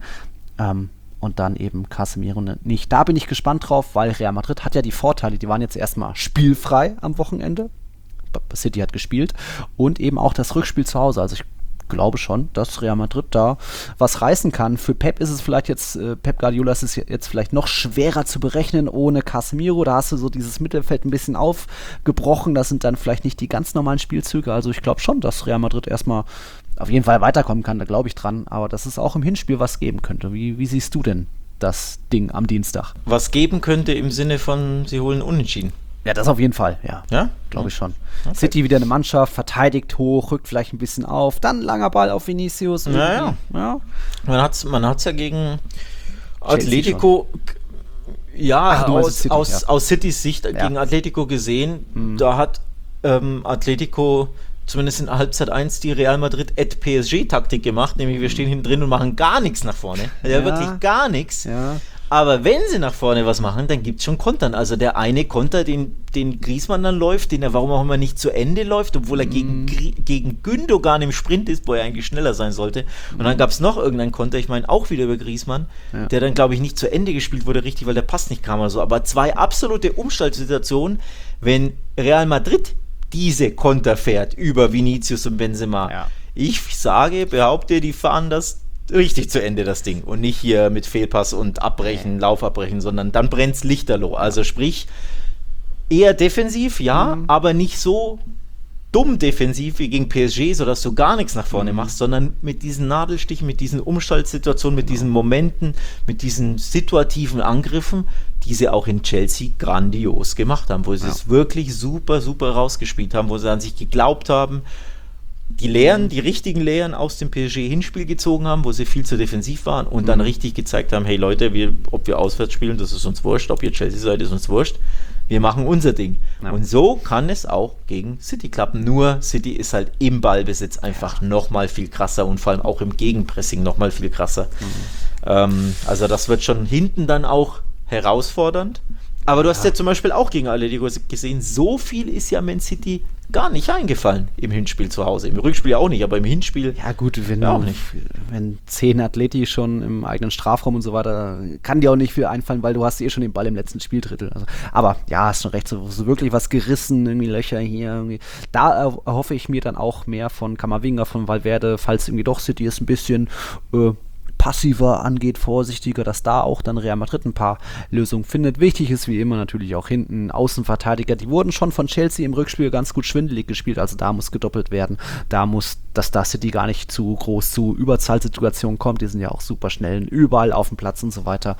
und dann eben Casemiro nicht. Da bin ich gespannt drauf, weil Real Madrid hat ja die Vorteile, die waren jetzt erstmal spielfrei am Wochenende, City hat gespielt und eben auch das Rückspiel zu Hause, also ich glaube schon, dass Real Madrid da was reißen kann. Für Pep ist es vielleicht jetzt, Pep Guardiola ist es jetzt vielleicht noch schwerer zu berechnen ohne Casemiro. Da hast du so dieses Mittelfeld ein bisschen aufgebrochen. Das sind dann vielleicht nicht die ganz normalen Spielzüge. Also ich glaube schon, dass Real Madrid erstmal auf jeden Fall weiterkommen kann. Da glaube ich dran. Aber dass es auch im Hinspiel was geben könnte. Wie siehst du denn das Ding am Dienstag? Was geben könnte im Sinne von, sie holen Unentschieden. Ja, das auf jeden Fall, ja. Ja? Glaube ich schon. Okay. City wieder eine Mannschaft, verteidigt hoch, rückt vielleicht ein bisschen auf, dann langer Ball auf Vinicius. Ja. Ja. Man hat's ja gegen Atletico, Ach, du meinst City, aus Citys Sicht gegen Atletico gesehen. Da hat Atletico zumindest in Halbzeit 1 die Real Madrid at PSG-Taktik gemacht, nämlich wir stehen hinten drin und machen gar nichts nach vorne. Ja, wirklich gar nichts. Ja. Aber wenn sie nach vorne was machen, dann gibt es schon Kontern. Also der eine Konter, den Griezmann dann läuft, den er warum auch immer nicht zu Ende läuft, obwohl er gegen Gündogan im Sprint ist, wo er eigentlich schneller sein sollte. Und dann gab es noch irgendeinen Konter, ich meine auch wieder über Griezmann, der dann glaube ich nicht zu Ende gespielt wurde, richtig, weil der Pass nicht kam oder so. Aber 2 absolute Umschaltsituationen, wenn Real Madrid diese Konter fährt über Vinicius und Benzema. Ja. Ich behaupte, die fahren das richtig zu Ende, das Ding. Und nicht hier mit Fehlpass und Abbrechen, Lauf abbrechen, sondern dann brennt's lichterloh. Also sprich, eher defensiv, aber nicht so dumm defensiv wie gegen PSG, sodass du gar nichts nach vorne machst, sondern mit diesen Nadelstichen, mit diesen Umschaltsituationen, mit diesen Momenten, mit diesen situativen Angriffen, die sie auch in Chelsea grandios gemacht haben, wo sie es wirklich super, super rausgespielt haben, wo sie an sich geglaubt haben, die richtigen Lehren aus dem PSG-Hinspiel gezogen haben, wo sie viel zu defensiv waren und dann richtig gezeigt haben, hey Leute, ob wir auswärts spielen, das ist uns wurscht, ob ihr Chelsea seid, ist uns wurscht, wir machen unser Ding. Ja. Und so kann es auch gegen City klappen, nur City ist halt im Ballbesitz einfach nochmal viel krasser und vor allem auch im Gegenpressing nochmal viel krasser. Also das wird schon hinten dann auch herausfordernd. Aber du hast ja zum Beispiel auch gegen Atletico gesehen, so viel ist ja Man City gar nicht eingefallen im Hinspiel zu Hause. Im Rückspiel auch nicht, aber im Hinspiel ja gut, auch nicht. Wenn 10 Atleti schon im eigenen Strafraum und so weiter, kann dir auch nicht viel einfallen, weil du hast schon den Ball im letzten Spieldrittel. Also, aber ja, hast schon recht, so wirklich was gerissen, irgendwie Löcher hier. Irgendwie. Da erhoffe ich mir dann auch mehr von Camavinga, von Valverde, falls irgendwie doch City ist ein bisschen passiver angeht, vorsichtiger, dass da auch dann Real Madrid ein paar Lösungen findet. Wichtig ist wie immer natürlich auch hinten Außenverteidiger, die wurden schon von Chelsea im Rückspiel ganz gut schwindelig gespielt, also da muss gedoppelt werden, dass da City gar nicht zu groß zu Überzahlsituationen kommt, die sind ja auch super schnell, überall auf dem Platz und so weiter.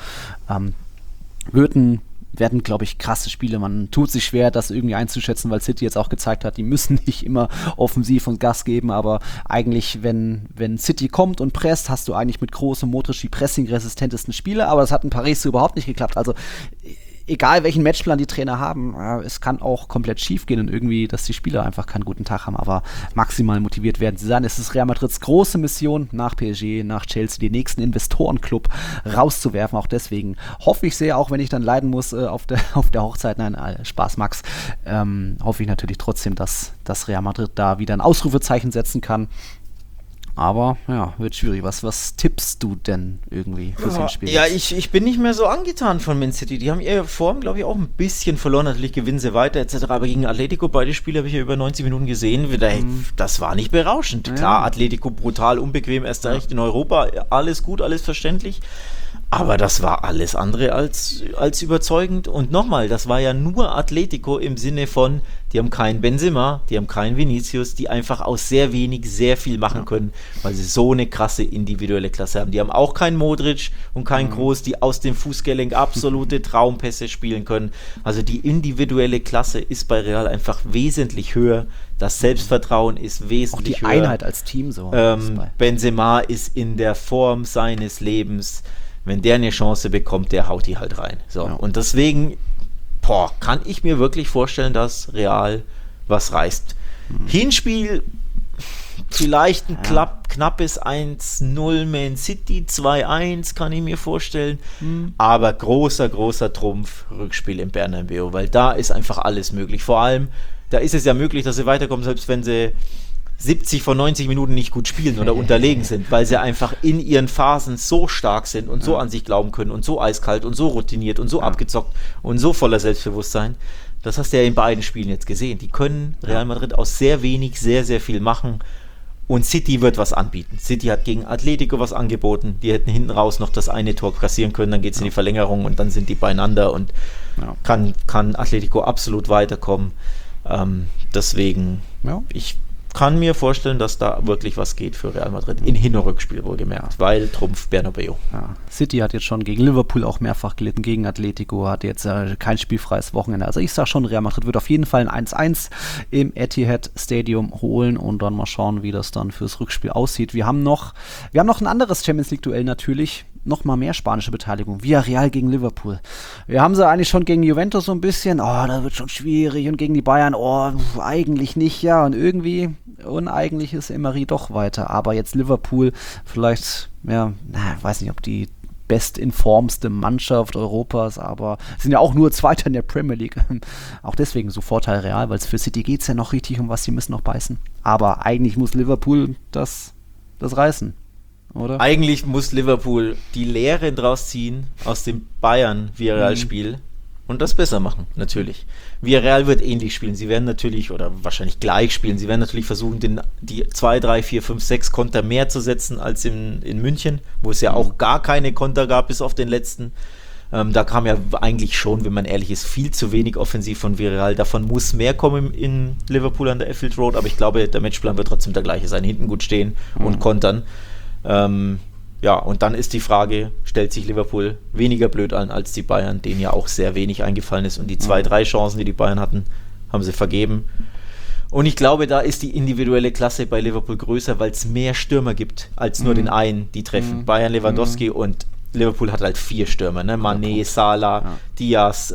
Werden, glaube ich, krasse Spiele. Man tut sich schwer, das irgendwie einzuschätzen, weil City jetzt auch gezeigt hat, die müssen nicht immer offensiv und Gas geben, aber eigentlich, wenn City kommt und presst, hast du eigentlich mit großem Modric die pressing-resistentesten Spiele, aber das hat in Paris so überhaupt nicht geklappt. Also egal welchen Matchplan die Trainer haben, es kann auch komplett schief gehen und irgendwie, dass die Spieler einfach keinen guten Tag haben, aber maximal motiviert werden sie sein. Es ist Real Madrids große Mission, nach PSG, nach Chelsea, den nächsten Investorenclub rauszuwerfen. Auch deswegen hoffe ich sehr, auch wenn ich dann leiden muss auf der Hochzeit, nein, Spaß Max, hoffe ich natürlich trotzdem, dass Real Madrid da wieder ein Ausrufezeichen setzen kann. Aber ja, wird schwierig. Was tippst du denn irgendwie fürs Hinspiel? Ja, ich bin nicht mehr so angetan von Man City. Die haben ihre Form, glaube ich, auch ein bisschen verloren. Natürlich gewinnen sie weiter etc. Aber gegen Atletico, beide Spiele habe ich ja über 90 Minuten gesehen. Das war nicht berauschend. Ja. Klar, Atletico brutal unbequem, erst recht in Europa. Alles gut, alles verständlich. Aber das war alles andere als überzeugend. Und nochmal, das war ja nur Atletico im Sinne von, die haben keinen Benzema, die haben keinen Vinicius, die einfach aus sehr wenig sehr viel machen können, weil sie so eine krasse individuelle Klasse haben. Die haben auch keinen Modric und keinen Kroos, die aus dem Fußgelenk absolute Traumpässe spielen können. Also die individuelle Klasse ist bei Real einfach wesentlich höher. Das Selbstvertrauen ist wesentlich höher. Auch die Einheit als Team so. Benzema ist in der Form seines Lebens. Wenn der eine Chance bekommt, der haut die halt rein. So. Ja. Und deswegen kann ich mir wirklich vorstellen, dass Real was reißt. Hinspiel vielleicht ein knappes 1-0 Man City, 2-1 kann ich mir vorstellen. Aber großer Trumpf Rückspiel im Bernabeu, weil da ist einfach alles möglich. Vor allem, da ist es ja möglich, dass sie weiterkommen, selbst wenn sie 70 von 90 Minuten nicht gut spielen oder unterlegen sind, weil sie einfach in ihren Phasen so stark sind und so an sich glauben können und so eiskalt und so routiniert und so abgezockt und so voller Selbstbewusstsein. Das hast du ja in beiden Spielen jetzt gesehen. Die können Real Madrid aus sehr wenig sehr, sehr viel machen und City wird was anbieten. City hat gegen Atletico was angeboten. Die hätten hinten raus noch das eine Tor kassieren können, dann geht es in die Verlängerung und dann sind die beieinander und kann Atletico absolut weiterkommen. Deswegen, ich kann mir vorstellen, dass da wirklich was geht für Real Madrid. In Hin- und Rückspiel wohlgemerkt, weil Trumpf Bernabeu. Ja. City hat jetzt schon gegen Liverpool auch mehrfach gelitten, gegen Atletico, hat jetzt kein spielfreies Wochenende. Also ich sage schon, Real Madrid wird auf jeden Fall ein 1-1 im Etihad Stadium holen und dann mal schauen, wie das dann fürs Rückspiel aussieht. Wir haben noch ein anderes Champions-League-Duell natürlich. Noch mal mehr spanische Beteiligung. Villarreal gegen Liverpool. Wir haben sie eigentlich schon gegen Juventus so ein bisschen, da wird schon schwierig und gegen die Bayern, eigentlich nicht, ja. Und irgendwie, uneigentlich ist Emery doch weiter. Aber jetzt Liverpool, vielleicht, weiß nicht, ob die bestinformste Mannschaft Europas, aber sind ja auch nur Zweiter in der Premier League. Auch deswegen so Vorteil Real, weil für City geht es ja noch richtig um was, sie müssen noch beißen. Aber eigentlich muss Liverpool das reißen. Oder? Eigentlich muss Liverpool die Lehren draus ziehen aus dem Bayern-Villarreal-Spiel und das besser machen, natürlich. Villarreal wird ähnlich spielen. Sie werden natürlich, oder wahrscheinlich gleich spielen, sie werden natürlich versuchen, die 2, 3, 4, 5, 6 Konter mehr zu setzen als in München, wo es ja auch gar keine Konter gab, bis auf den letzten. Da kam ja eigentlich schon, wenn man ehrlich ist, viel zu wenig offensiv von Villarreal. Davon muss mehr kommen in Liverpool an der Anfield Road, aber ich glaube, der Matchplan wird trotzdem der gleiche sein. Hinten gut stehen und kontern. Und dann ist die Frage, stellt sich Liverpool weniger blöd an als die Bayern, denen ja auch sehr wenig eingefallen ist und die 2, 3 Chancen, die Bayern hatten, haben sie vergeben. Und ich glaube, da ist die individuelle Klasse bei Liverpool größer, weil es mehr Stürmer gibt, als nur den einen, die treffen. Bayern, Lewandowski und Liverpool hat halt 4 Stürmer, ne? Mané, Salah, Diaz,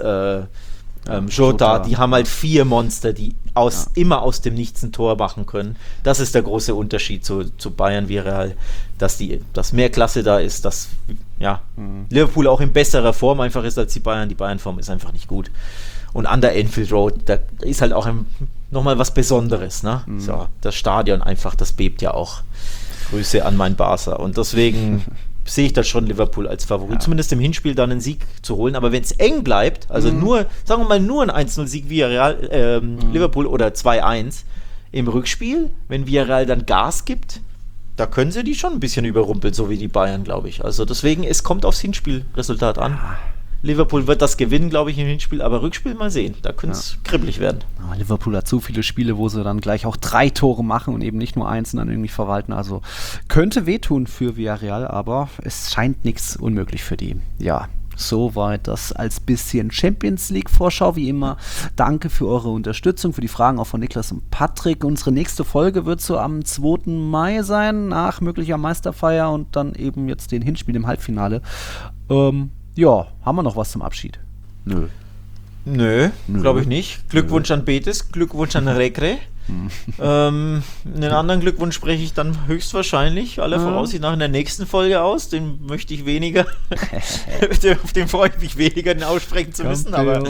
Jota, die haben halt 4 Monster, die immer aus dem Nichts ein Tor machen können. Das ist der große Unterschied zu Bayern Villarreal, dass mehr Klasse da ist, dass Liverpool auch in besserer Form einfach ist als die Bayern. Die Bayern-Form ist einfach nicht gut. Und an der Anfield Road, da ist halt auch nochmal was Besonderes. Ne? So, das Stadion einfach, das bebt ja auch. Grüße an mein Barca. Und deswegen sehe ich das schon Liverpool als Favorit, zumindest im Hinspiel dann einen Sieg zu holen. Aber wenn es eng bleibt, also sagen wir mal nur ein 1-0-Sieg Villarreal, Liverpool oder 2-1 im Rückspiel, wenn Villarreal dann Gas gibt, da können sie die schon ein bisschen überrumpeln, so wie die Bayern, glaube ich. Also deswegen, es kommt aufs Hinspielresultat an. Liverpool wird das gewinnen, glaube ich, im Hinspiel, aber Rückspiel mal sehen. Da könnte es kribbelig werden. Liverpool hat so viele Spiele, wo sie dann gleich auch 3 Tore machen und eben nicht nur 1 und dann irgendwie verwalten. Also könnte wehtun für Villarreal, aber es scheint nichts unmöglich für die. Ja, soweit das als bisschen Champions League Vorschau, wie immer. Danke für eure Unterstützung, für die Fragen auch von Niklas und Patrick. Unsere nächste Folge wird so am 2. Mai sein, nach möglicher Meisterfeier und dann eben jetzt den Hinspiel im Halbfinale. Haben wir noch was zum Abschied? Nö, glaube ich nicht. Glückwunsch an Betis, Glückwunsch an Recre. Einen anderen Glückwunsch spreche ich dann höchstwahrscheinlich aller Voraussicht nach in der nächsten Folge aus. Den möchte ich weniger, auf den freue ich mich weniger, den aussprechen zu müssen, aber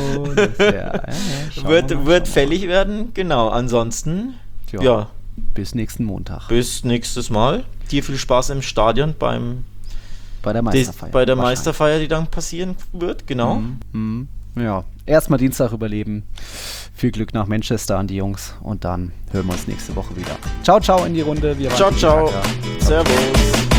wird fällig werden. Genau, ansonsten, bis nächsten Montag. Bis nächstes Mal. Dir viel Spaß im Stadion bei der Meisterfeier. Bei der Meisterfeier, die dann passieren wird, genau. Ja, erstmal Dienstag überleben. Viel Glück nach Manchester an die Jungs und dann hören wir uns nächste Woche wieder. Ciao, ciao in die Runde. Ciao. Servus.